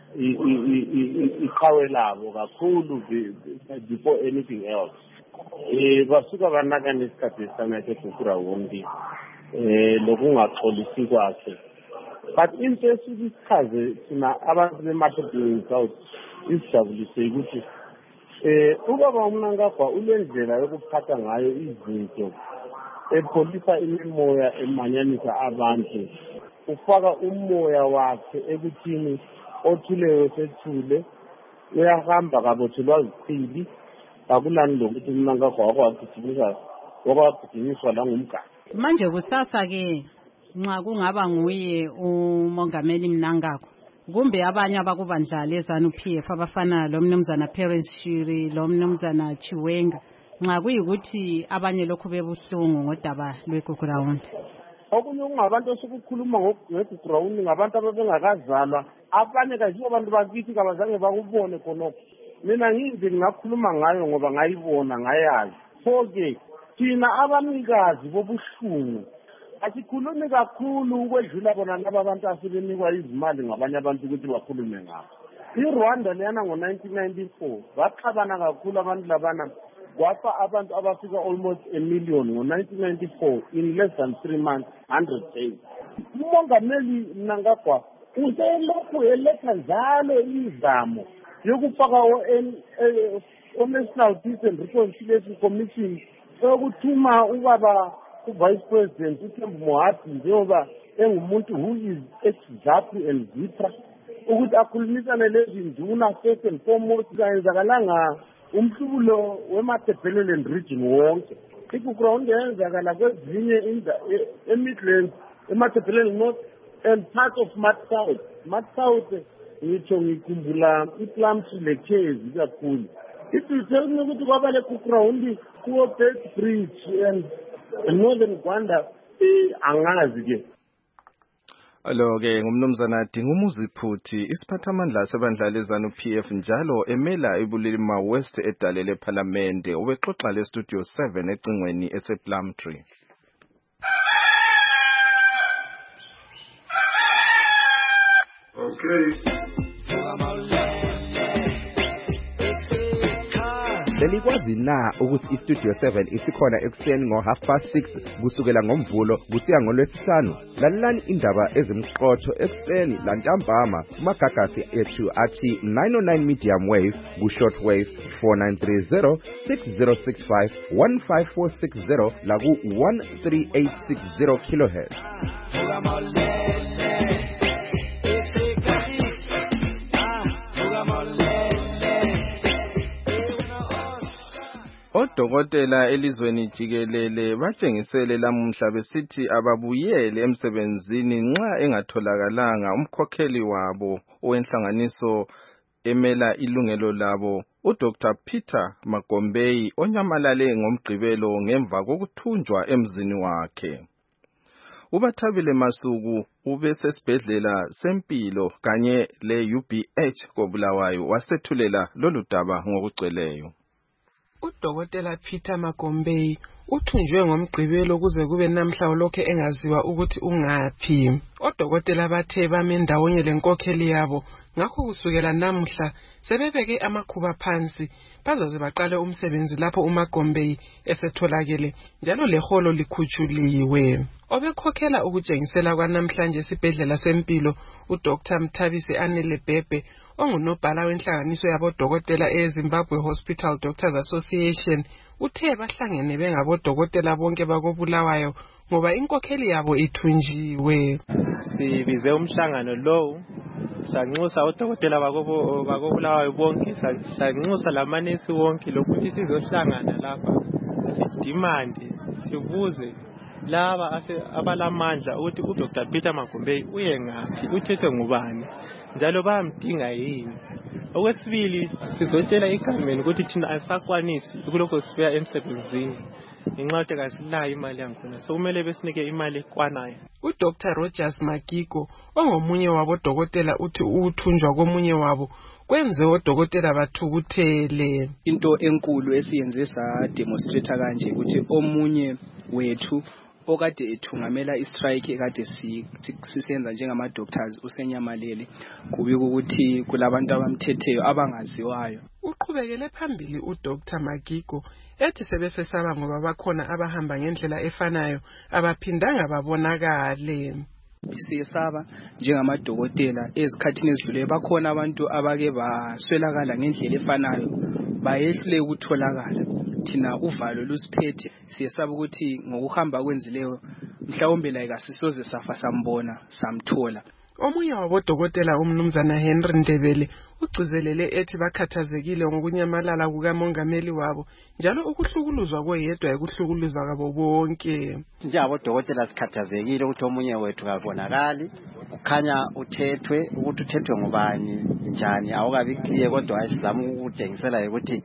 iqhawe labo kakhulu before anything else. Eh basuka banaka nesikhathi sanake segugurawundi eh lokungaxolisi kwakhe. But into esisichaze sina abantu beMatabeleland South isijabulise ukuthi eh ubaba uMnangagwa ulendlela yokuphatha ngayo izinto epholisa imimoya emanyanisa abantu ufaka umoya wakhe ekuthini othuleyo sethule uyahamba kabothelwa zichili akulani lokuthi uMnangagwa wakwagijimisa wakwagijimiswa la ngumgaba. Manje kusasa ke nxa kungaba nguye umongameli Mnangagwa kumbe abanye abakubandla leZANU-P F abafana lo mnumzana Parents Shiri lo mnumzana Chiwenga nxa kuyikuthi abanye lokho bebuhlungu ngodaba lwegugurawundi. Okunye kungabantu osokukhuluma ngegugurawundi ngabantu ababengakazalwa abanye kaziyo abantu bakithi kabazange bakubone khonokho. Mina ngize ngingakhuluma ngayo ngoba ngayibona ngayazi. So ke thina abanikazi bobuhlungu asikhulumi kakhulu ukwedlula bona laba abantu asebenikwa izimali ngabanye abantu ukuthi bakhulume ngabo. IRwanda leyana ngo nineteen ninety-four baxabana kakhulu abantu labana kwafa abantu abafika almost a million ngo nineteen ninety-four in less than three months, one hundred days. Umongameli Mnangagwa uselokhu eletha njalo imizamo yokufaka o-National Peace and Reconciliation Commission okuthuma ubaba uVice President uThembu Mohapi njengoba engumuntu who is ex-ZAPU and ZIPRA ukuthi akhulumisane lezi nduna first and foremost kayenzakalanga umhlubulo weMatabeleland region wonke. Igugurawundi yenzakala kwezinye eMidlands, eMatabeleland North and part of Mat South. Mat South ngitsho ngikhumbula iPlumtree leChezi kakhulu. It will tell me ukuthi kwaba le ground kuwo Best Bridge and Northern Rwanda angazi ke. Alo ke ngumnumzana Dingumuzi Phuthi isiphathamandla sebandla lezanu P F njalo emela ibulilima West edale leParliament ubexoxa le Studio seven ecingweni esePlumtree. Okay. Lelikwazi na ukuthi iStudio seven isikhona ekuseni ngo half past six kusukela ngomvulo kusiya ngolwesihlanu. Lalelani indaba ezimqotho ekuseni lantambama kumagagasi ethu athi nine oh nine medium wave ku short wave four nine three zero six zero six five one five four six zero la ku one three eight six zero kilohertz. Odokotela elizweni jikelele batshengisele lamuhla besithi ababuyele emsebenzini nxa engatholakalanga umkhokheli wabo owenhlanganiso emela ilungelo labo uDoctor Peter Magombei onyamalale ngomgqibelo ngemva kokuthunjwa emzini wakhe. Ubathabile Masuku ubesesibhedlela sempilo kanye le U B H koBulawayo wasethulela lolu daba ngokugcweleyo. Udokotela Peter Magombei uthunjwe ngomgqibelo kuze kube namhla lokho engaziwa ukuthi ungaphi. Odokotela bathe bame ndawonye lenkokheli yabo ngakho kusukela namhla sebebeke amakhuba phansi bazoze baqale umsebenzi lapho uMagombei esetholakele njalo leholo likhutshuliwe. Obekhokhela ukutshengisela kwanamhlanje esibhedlela sempilo uDoctor Mthabisi Anele Bhebhe ongunobhala wenhlanganiso yabodokotela eZimbabwe Hospital Doctors Association uthe bahlangene bengabodokotela bonke bakoBulawayo ngoba inkokheli yabo ithunjiwe. Sibize umhlangano lowo sanxusa odokotela bakobo bakoBulawayo bonke sanxusa lamanesi wonke lokuthi sizohlangana lapha sidimande sibuze laba abalamandla ukuthi uDoctor Peter Magombei uye ngaphi uthethwe ngubani njalo bayamdinga yini. Okwesibili sizotshela igovernment ukuthi thina asakwanisi kulokho sibuya emsebenzini ngenxa yokuthi kasilayo imali yankhona so kumele besinike imali ekwanayo. uDoctor Rogers Magiko ongomunye wabodokotela uthi ukuthunjwa komunye wabo kwenze odokotela bathukuthele. Into enkulu esiyenze sa demonstrate kanje ukuthi omunye wethu okade ethungamela istrike ekade sisenza njengama doctors usenyamalele kubika ukuthi kulabantu abamthetheyo abangaziwayo. Uqhubekele phambili uDoctor Magiko ethi sebesesaba ngoba bakhona abahamba ngendlela efanayo abaphindanga babonakale. Siyesaba njengamadokotela ezikhathini ezidlule bakhona abantu abake baswelakala ngendlela efanayo bayehlule ukutholakala. Thina uvalo lusiphethe siyesaba ukuthi ngokuhamba kwenzileyo mhlawumbe la ikasisoze safa sambona samthola. Omunye wabodokotela umnumzana Henry Ndebele ugcizelele ethi bakhathazekile ngokunyamalala kukamongameli wabo njalo ukuhlukuluzwa koyedwa ekuhlukuluzwa kwabo bonke. Njengabodokotela sikhathazekile ukuthi omunye wethu kabonakali kukhanya uthethwe ukuthi uthethwe ngubani njani awukabi clear kodwa ayizama ukutshengisela ukuthi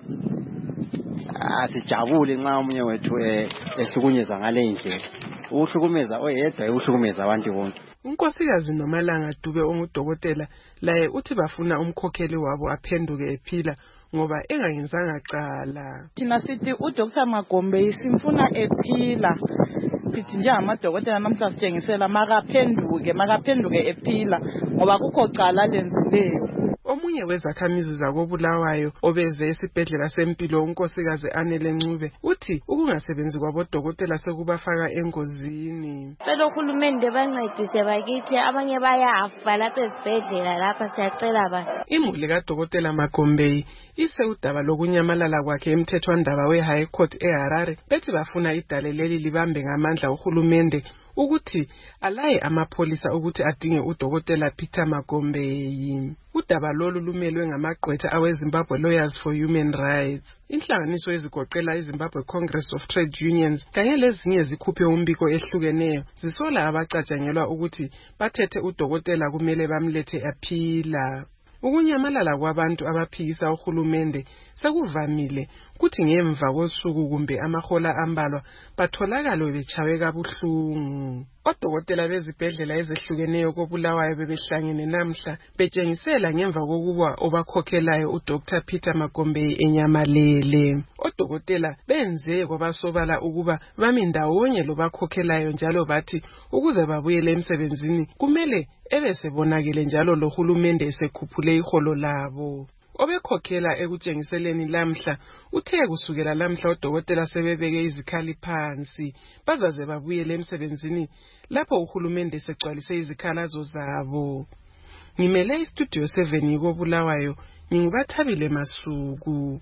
asijabule nxa omunye wethu ehlukunyezwa ngale ndlela. Ukuhlukumeza oyedwa uhlukumeza abantu bonke. Unkosikazi Nomalanga Dube ongudokotela laye uthi bafuna umkhokheli wabo aphenduke ephila ngoba engayenzanga cala. Thina sithi uDoctor Magombei simfuna ephila. Sithi njengamadokotela namhla sitshengisela makaphenduke makaphenduke ephila ngoba kukho cala lenzileyo. Omunye wezakhamizi zakoBulawayo obeze esibhedlela sempilo unkosikazi Anele Ncube uthi ukungasebenzi kwabodokotela sekubafaka engozini. Cela uhulumende bancedise bakithi abanye bayafa lapha esibhedlela lapha siyacela ba. Imuli kaDokotela Magombei ise udaba lokunyamalala kwakhe emthethwandaba weHigh Court eHarare bethi bafuna idale leli libambe ngamandla uhulumende ukuthi alaye amapholisa ukuthi adinge uDokotela Peter Magombei. Udaba lolu lumelwe ngamagqwetha aweZimbabwe Lawyers for Human Rights. Inhlanganiso ezigoqela iZimbabwe Congress of Trade Unions kanye lezinye zikhuphe umbiko ehlukeneyo zisola abacatshangelwa ukuthi bathethe uDokotela kumele bamlethe aphila. Ukunyamalala kwabantu abaphikisa uhulumende sekuvamile kuthi ngemva kosuku kumbe amahola ambalwa batholakala bechawe kabuhlungu. Odokotela bezibhedlela ezehlukeneyo koBulawayo bebehlangene namhla betshengisela ngemva kokuba obakhokhelayo uDoctor Peter Magombei enyamalele. Odokotela benze kwabasobala ukuba bami ndawonye lobakhokhelayo njalo bathi ukuze babuyele emsebenzini kumele ebesebonakele njalo lohulumende esekhuphule iholo labo. Obekhokhela ekutshengiseleni lamhla uthe kusukela lamhla odokotela sebebeke izikhali phansi bazaze babuyele emsebenzini lapho uhulumende segcwalise izikhalazo zabo. Ngimele istudio seven koBulawayo ngingubathabile Masuku.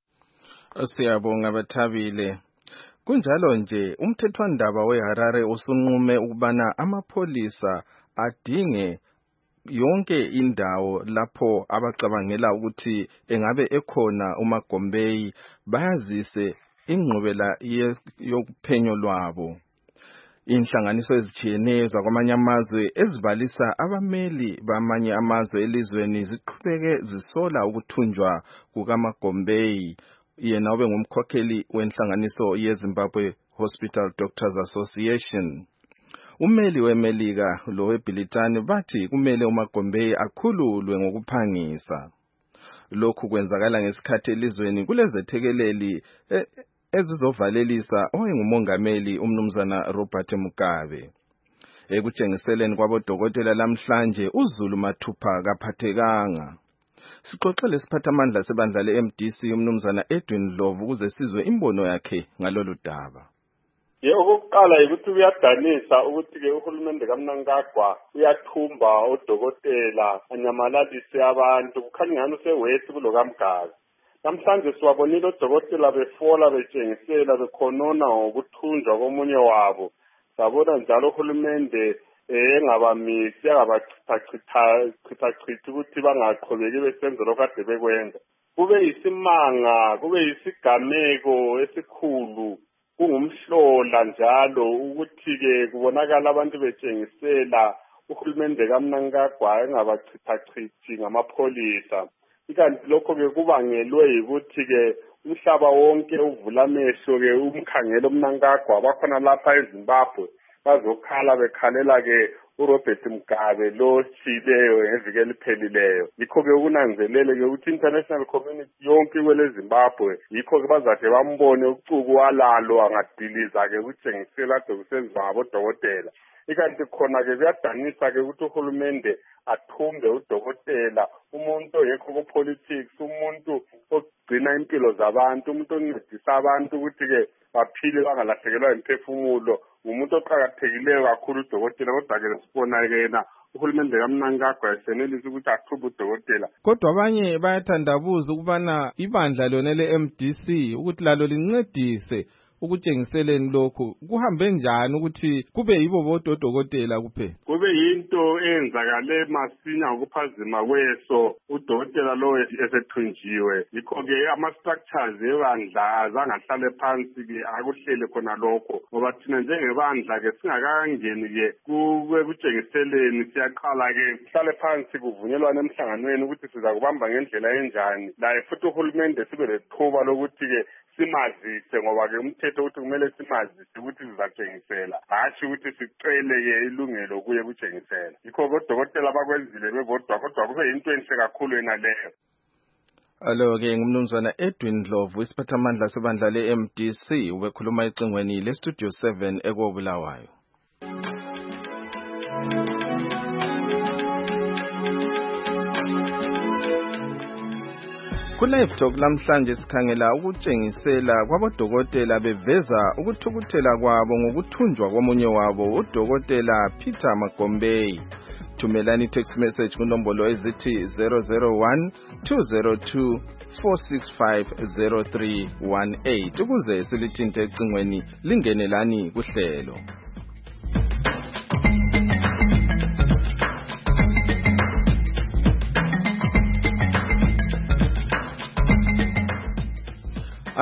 Siyabonga Bathabile. Kunjalo nje umthethwandaba weHarare usunqume ukubana amapholisa adinge yonke indawo lapho abacabangela ukuthi engabe ekhona uMagombei bayazise ingqubela yokuphenyo lwabo. Inhlanganiso ezitshiyeneyo zakwamanye amazwe ezibalisa abameli bamanye amazwe elizweni ziqhubeke zisola ukuthunjwa kukaMagombei, yena obe ngumkhokheli wenhlanganiso yeZimbabwe Hospital Doctors Association. Umeli weMelika lo weBritani bathi kumele uMagombei akhululwe ngokuphangisa. Lokhu kwenzakala ngesikhathi elizweni kulezethekeleli e, ezizovalelisa oyengumongameli umnumzana Robert Mugabe. Ekutshengiseleni kwabodokotela lamhlanje uZulu Mathupha kaphathekanga. Sixoxele isiphathamandla sebandla le-M D C umnumzana Edwin Ndlovu ukuze sizwe imbono yakhe ngalolu daba. Ye okokuqala ukuthi uyadanisa ukuthi ke uhulumende kaMnangagwa uyathumba odokotela anyamalalise abantu kukhanya ngani usewethu kulokaMgazi. Namhlanje siwabonile odokotela befola betshengisela bekhonona ngokuthunjwa komunye wabo. Sabona njalo uhulumende engabamisi engabachithachitha ukuthi bangaqhubeki besenze lokho kade bekwenza. Kube yisimanga, kube yisigameko esikhulu. Kungumhlola njalo ukuthi ke kubonakala abantu betshengisela uhulumende kaMnangagwa engabachithachithi ngamapholisa. Ikanti lokho ke kubangelwe ukuthi ke umhlaba wonke uvula amehlo ke umkhangelo uMnangagwa bakhona lapha eZimbabwe bazokhala bekhalela ke uRobert Mugabe lo chileyo ngeviki eliphelileyo. Yikho ke kunanzelele ke ukuthi international community yonke kwele Zimbabwe yikho ke bazathi bambone ucuku walalo angadiliza ke ukutshengisela ade kusenziwa ngabodokotela. Ikanti khona ke kuyadanisa ke ukuthi uhulumende athumbe udokotela, umuntu oyekho ku-politics, umuntu ogcina impilo zabantu, umuntu oncedisa abantu ukuthi ke baphile bangalahlekelwa imphefumulo, ngumuntu oqhakathekileyo kakhulu udokotela. Kodwa ke sibona ke yena uhulumende kaMnangagwa esenelisa ukuthi athumbe udokotela. Kodwa abanye bayathandabuza ukubana ibandla lona le-M D C ukuthi lalo lincedise ukutshengiseleni lokhu kuhambe njani ukuthi kube yibo bodwa odokotela kuphela. Kube yinto eyenzakale masinya ngokuphazima kweso udokotela lo esethunjiwe. Yikho ke ama-structures ebandla azangahlale phansi ke akuhlele khona lokho, ngoba thina njengebandla ke singakangeni ke kube kutshengiseleni siyaqala ke sihlale phansi kuvunyelwana emhlanganweni ukuthi siza kubamba ngendlela enjani. La futhi uhulumende sibe lethuba lokuthi ke simazise, ngoba ke umthetho ukuthi kumele simazise ukuthi sizatshengisela, hatshi ukuthi sicele ke ilungelo kuye kutshengisela. Yikho kodokotela bakwenzile bebodwa, kodwa kube yinto enhle kakhulu yena leyo. Alo ke ngumnumzana Edwin Ndlovu isiphathamandla sebandla le-M D C ubekhuluma ecingweni le-Studio seven ekoBulawayo. Ku-Live Talk namhlanje sikhangela ukutshengisela kwabodokotela beveza ukuthukuthela kwabo ngokuthunjwa komunye wabo uDokotela Peter Magombei. Thumelani text message kunombolo ezithi zero zero one two zero two four six five zero three one eight ukuze silithinte ecingweni lingenelani kuhlelo.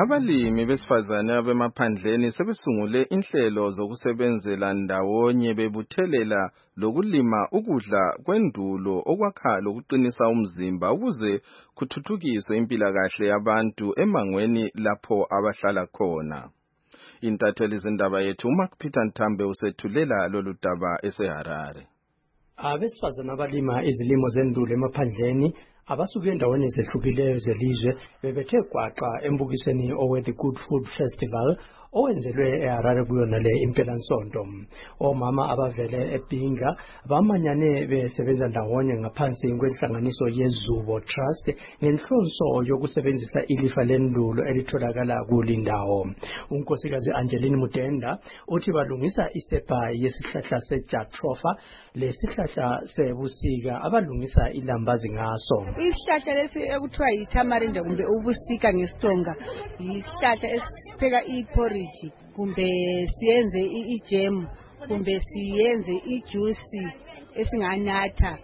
Abalimi besifazane abemaphandleni sebesungule inhlelo zokusebenzela ndawonye bebuthelela lokulima ukudla kwendulo okwakha lokuqinisa umzimba ukuze kuthuthukiswe impilakahle yabantu emangweni lapho abahlala khona. Intatheli zindaba yethu uMark Peter Ntambe usethulela lolu daba eseHarare. Abesifazane abalima izilimo zendulo emaphandleni abasuke endaweni ezehlukileyo zelizwe bebethe gwaqa embukisweni owe The Good Food Festival owenzelwe eHarare kuyona le impelasonto. Omama abavele eBinga bamanyane besebenza ndawonye ngaphansi kwenhlanganiso yeZubo Trust ngenhlonso yokusebenzisa ilifa lendulo elitholakala kulindawo. Unkosikazi Angeline Mutenda uthi balungisa isepa yesihlahla seJatropha lesihlahla sebusika abalungisa ilambazi ngaso. Isihlahla lesi ekuthiwa yitamarind kumbe ubusika ngestonga isihlahla esipheka iporridge kumbe siyenze ijam kumbe siyenze ijuice esinganatha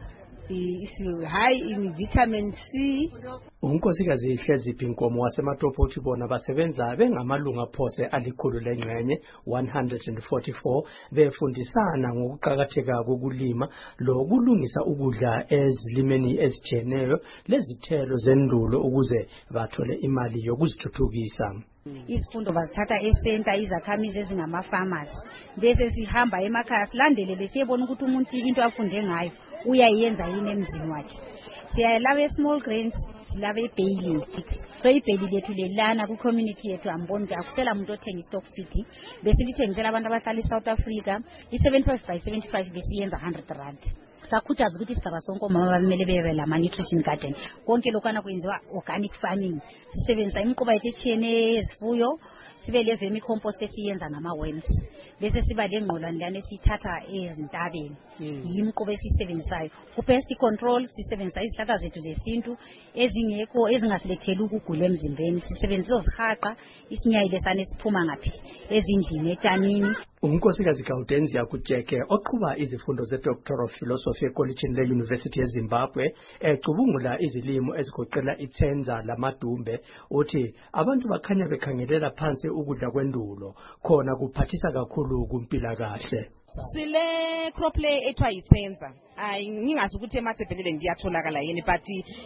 high in vitamin C. Unkosikazi Hlezi Pinkomo waseMatopo uthi bona basebenza bengamalunga phose alikhulu lengxenye one hundred forty-four befundisana ngokuqhakatheka kokulima lokulungisa ukudla ezilimeni ezijeneyo lezithelo zendulo ukuze bathole imali yokuzithuthukisa. Isifundo bazithatha eCenter izakhamizi ezingama-farmers bese sihamba emakhaya silandelele siyebona ukuthi umuntu into afunde ngayo uyayenza yini emzini wakhe. Siyalava e-small grains, silava e-bailing. So i-bailing lethu lelana ku-community yethu amboni ukuthi akusela muntu othenga i-stock feed bese lithengisela abantu abahlala eSouth Africa i-seventy-five by seventy-five besiyenza one hundred rand. Sakhuthaza ukuthi isigaba sonke omama bamele bebe lama nutrition garden konke lokana kwenziwa organic farming sisebenzisa imiquba yethu etshiyeneyo yezifuyo sibe le vermicompost esiyenza ngama-worms bese siba lengqolani lana esiyithatha ezintabeni yimiquba esiyisebenzisayo ku-pest control sisebenzisa izihlahla zethu zesintu ezingekho ezingasiletheli ukugula emzimbeni sisebenzisa izihaqa isinyayile sane siphuma ngaphi ezindlini etshanini. Unkosikazi Gaudenzia Kujeke oqhuba izifundo ze-Doctor of Philosophy ekolitshini le-University yeZimbabwe ecubungula izilimo ezigoqela ithenza lamadumbe uthi abantu bakhanya bekhangelela phansi ukudla kwendulo khona kuphathisa kakhulu kumpilakahle. Sile crop le ethiwa yithenza ayi ngingazi ukuthi emathebhelele ngiyatholakala yini but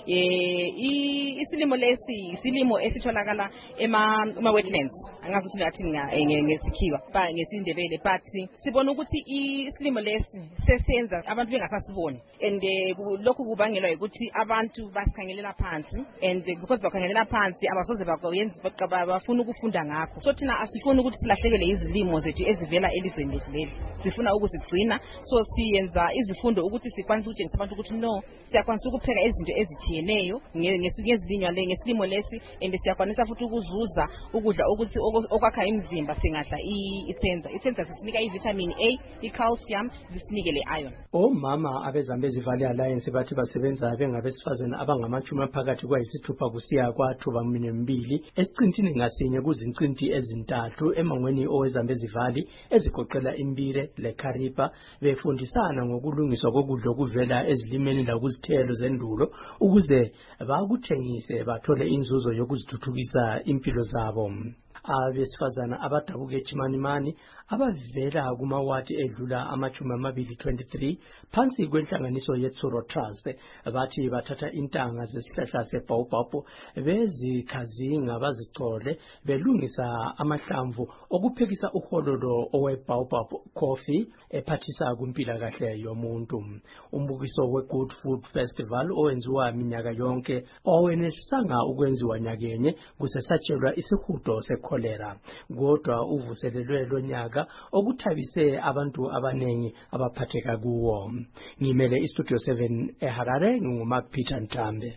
eh isilimo lesi isilimo esitholakala ema ema wetlands angazi ukuthi ngathi ngesikhiwa ba ngesindebele but sibona ukuthi isilimo lesi sesenza abantu bengasasiboni and lokhu kubangelwa ukuthi abantu basikhangelela phansi and because bakhangelela phansi abasoze bakwenza bafuna ukufunda ngakho so thina asifuni ukuthi silahlekele izilimo zethu ezivela elizweni lethu leli sifuna ukuzigcina so siyenza izifundo ukuthi sikwanise ukutshengisa abantu ukuthi no siyakwanisa ukupheka izinto ezijiyeneyo ngezilinywa le ngesilimo lesi and siyakwanisa futhi ukuzuza ukudla ukuthi okwakha imizimba singadla ithenza ithenza sisinika ivitamin A icalcium sisinike le iron. Omama abezambezi Valley Alliance bathi basebenza bengabesifazana abangamachumi phakathi kwayisithupha kusiya kwathuba mbili esiqintini ngasinye kuzincinti ezintathu emangweni owezambezi Valley ezigoqela imbire leKaripa befundisana ngokulungiswa kokudla okuvela ezilimeni lakuzithelo zendulo ukuze bakuthengise bathole inzuzo yokuzithuthukisa impilo zabo. Abesifazana abadabuke eChimanimani abavela kumawadi edlula amachumi amabili twenty-three phansi kwenhlanganiso yeTsuro Trust bathi bathatha intanga zesihlahla sebaobab bezikhazinga bazicole belungisa amahlamvu okuphekisa uhololo owebaobab coffee ephathisa kumpilakahle yomuntu. Umbukiso we-Good Food Festival owenziwa minyaka yonke owenesanga ukwenziwa nyakenye kusesatshelwa isihudo sekholera kodwa uvuselelwe lonyaka okuthabise abantu abanengi abaphatheka kuwo. Ngimele iStudio seven eHarare nguMark Peter Ntambe.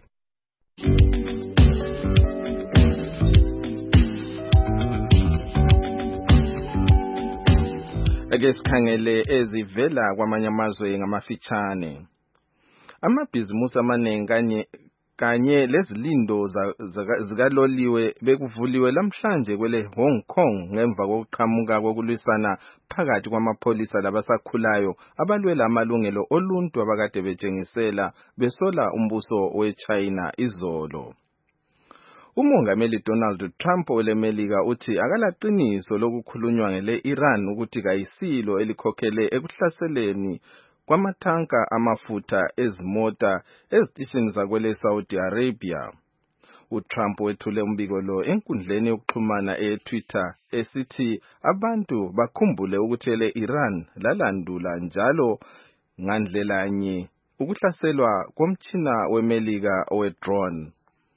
Ake sikhangele ezivela kwamanye amazwe ngamafitshane. Amabhizimusi amaningi kanye kanye lezilindo zikaloliwe bekuvuliwe lamhlanje kwele Hong Kong ngemva kokuqhamuka kokulwisana phakathi kwamapholisa labasakhulayo abalwela amalungelo oluntu abakade betshengisela besola umbuso weChina izolo. Umongameli Donald Trump welemelika uthi akalaqiniso lokukhulunywa ngele Iran ukuthi kayisilo elikhokhele ekuhlaseleni kwamathanka amafutha ezimota ezitishini zakwele Saudi Arabia. uTrump wethule umbiko lo enkundleni yokuxhumana eTwitter esithi abantu bakhumbule ukuthi ele Iran lalandula njalo ngandlelanye ukuhlaselwa komtshina wemelika owe-drone.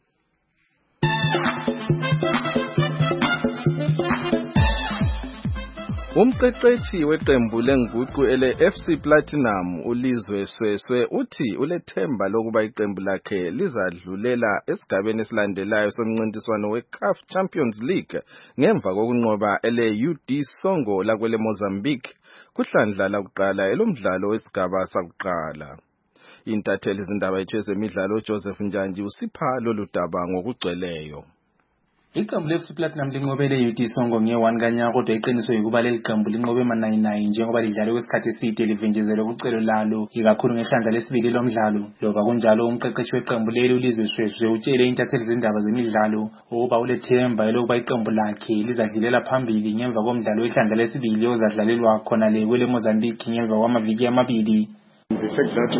Umqeqeshi weqembu lenguqu ele F C Platinum uLizwe Sweswe uthi ulethemba lokuba iqembu lakhe lizadlulela esigabeni esilandelayo somncintiswano we-C A F Champions League ngemva kokunqoba ele U D Songo lakwele Mozambique kuhlandla lakuqala elomdlalo wesigaba sakuqala. Intatheli izindaba yethu ezemidlalo Joseph Njanji usipha lolu daba ngokugcweleyo. Iqembu le-F C Platinum linqobele U D Songo nge-one kanyaka kodwa iqiniso ukuba leli qembu linqobe ama-nine njengoba lidlale kwesikhathi eside livenjezelwe kucelo lalo ikakhulu ngehlandla lesibili lomdlalo. Loba kunjalo umqeqeshi weqembu leli uLizwe Sweswe utshele intatheli izindaba zemidlalo ukuba ulethemba elokuba iqembu lakhe lizadlulela phambili ngemva komdlalo wehlandla lesibili ozadlalelwa khona le kwele Mozambique ngemva kwamaviki amabili. The fact that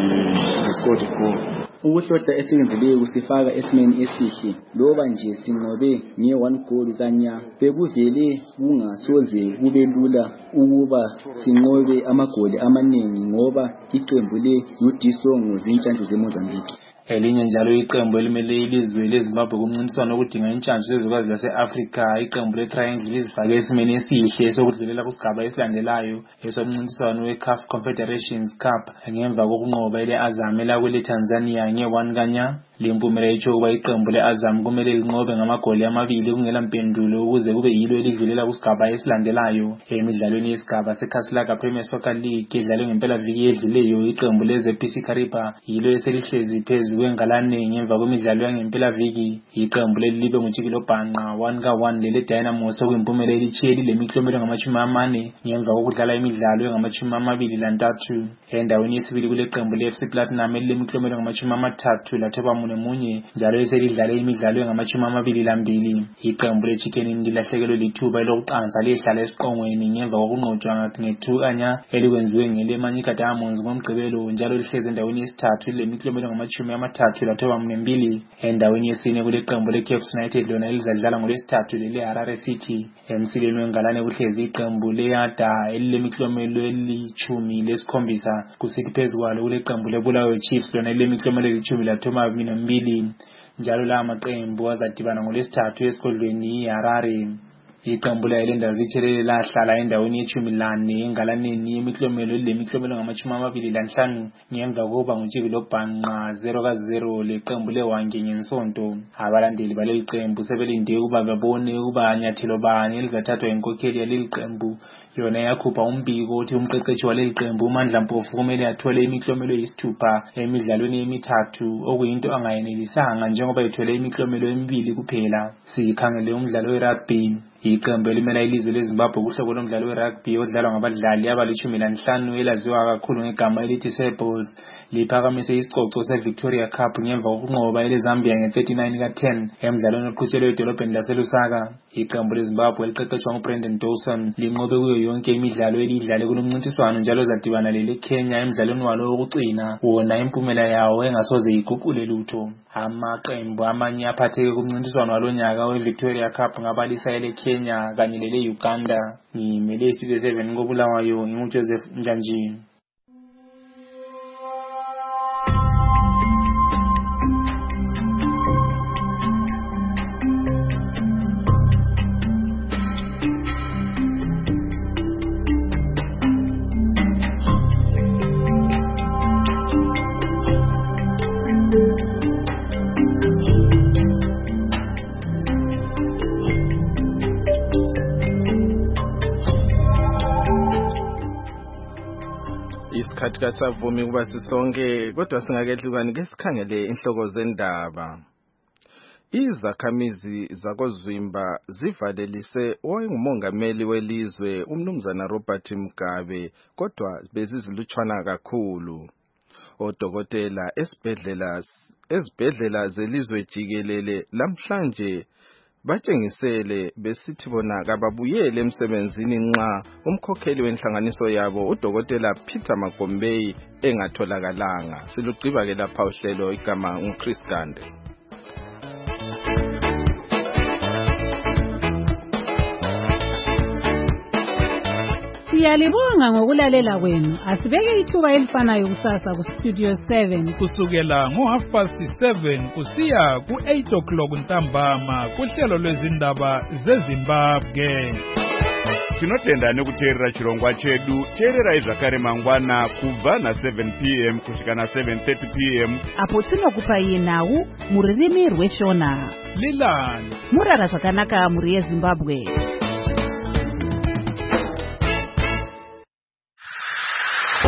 we scored a goal. Ukuhlohla esikwenzileyo kusifaka esimeni esihle loba nje sinqobe nge-one goal kanya bekuvele kungasoze kube lula ukuba sinqobe amagoli amaningi ngoba iqembu le-U D Songo zintshantshu zeMozambique. Elinye njalo iqembu elimele ilizwe leZimbabwe kumncintiswano okudinga intshantshu zezwekazi lase-Afrika iqembu le-Triangle lizifake esimeni esihle sokudlulela kusigaba esilandelayo esomncintiswano we-C A F Confederations Cup ngemva kokunqoba ile-Azam elakwele Tanzania nge-one kanya. Limpumela itsho ukuba iqembu le-Azam kumele linqobe ngamagoli amabili kungela mpendulo ukuze kube yilo elidlulela kusigaba esilandelayo. Emidlalweni yesigaba seKaslaka Premier Soccer League edlalwe ngempelaviki edluleyo iqembu le-Z P C Kariba yilo eselihlezi phezulu kwengalane ngemva kwemidlalo yangempelaviki. Iqembu leli libe ngutshikilo bhanqa one ka one lele Dynamos okuyimpumela elitshiye lilemiklomelo ngamashumi amane ngemva kokudlala imidlalo engamashumi amabili lantathu. Endaweni yesibili kule qembu le-F C Platinum elilemiklomelo ngamashumi amathathu lathoba mune munye njalo eselidlale imidlalo engamashumi amabili lambili. Iqembu le-Chicken lilahlekelwe lithuba elokuqansa lihlala esiqongweni ngemva kokunqotshwa nge-two kanya elikwenziwe ngele-Manyika Diamonds ngomgqibelo njalo lihlezi endaweni yesithathu lilemiklomelo ngamashumi amathathu lathoba mune mbili. Endaweni yesine kule qembu le-Cape United lona elizadlala ngolwesithathu lele-Harare City. Emsileni wengalane kuhlezi iqembu le-Yada elilemiklomelo elitshumi lesikhombisa kusithi phezu kwalo kule qembu le-Bulawayo Chiefs lona elilemiklomelo elitshumi lathoba mbili njalo la maqembu azadibana ngolwesithathu esigodlweni iHarare. Iqembu la-Highlanders zitshelele lahlala endaweni yeshumi lane engalaneni yemiklomelo lemiklomelo ngamashumi amabili lanhlanu ngemva kokuba ngutshikilo bhanqa zero ka zero leqembu leWange ngensonto. Abalandeli baleli qembu sebelinde ukuba babone ukuba nyathelo bani elizathathwa inkokheli yaleli qembu. Yona yakhupha umbiko othi umqeqeshi waleli qembu uMandla Mpofu kumele athole imiklomelo yisithupha emidlalweni emithathu okuyinto angayenelisanga njengoba ethole imiklomelo emibili kuphela. Sikhangele umdlalo we-rugby. Iqembu elimela ilizwe leZimbabwe kuhlobo lomdlalo we-rugby odlalwa ngabadlali abalishumi lanhlanu elaziwa kakhulu ngegama elithi Sables liphakamise isicoco se-Victoria Cup ngemva kokunqoba eleZambia nge-thirty-nine ka ten emdlalweni oqhutshelwe edolobheni laseLusaka. Iqembu leZimbabwe liqeqeshwa nguBrendan Dawson linqobe kuyo yonke imidlalo elidlale kulomncintiswano njalo zadibana lele-Kenya emdlalweni walo wokucina wona impumela yawo engasoze iguqule lutho. Amaqembu amanye aphatheke kumncintiswano walonyaka we-Victoria Cup ngabalisa ele-Kenya kanye lele-Uganda. Ngimele Studio seven koBulawayo nginguJoseph Njanji. Isikhathi kasavumi kuba sisonke kodwa singakehlukani ke sikhangele inhloko zendaba. Izakhamizi zakoZwimba zivalelise owayengumongameli welizwe umnumzana Robert Mugabe kodwa bezizilutshwana kakhulu. odokotela esibhedlela ezibhedlela zelizwe jikelele lamhlanje batshengisele besithi bona kababuyele emsebenzini nxa umkhokheli wenhlanganiso yabo udokotela Peter Magombei engatholakalanga. Silugqiba ke lapha uhlelo igama uChris Gande. Siyalibonga ngokulalela kwenu. Asibeke ithuba elifanayo kusasa ku Studio seven kusukela ngo half past seven kusiya ku eight o'clock ntambama kuhlelo lwezindaba zeZimbabwe. Tinotenda nekuteerera chirongwa chedu. Teerera zvakare mangwana kubva na seven p m kusvika na seven thirty p m apo tinokupai nhau muririmi rweshona. Lilani murara zvakanaka muri yeZimbabwe.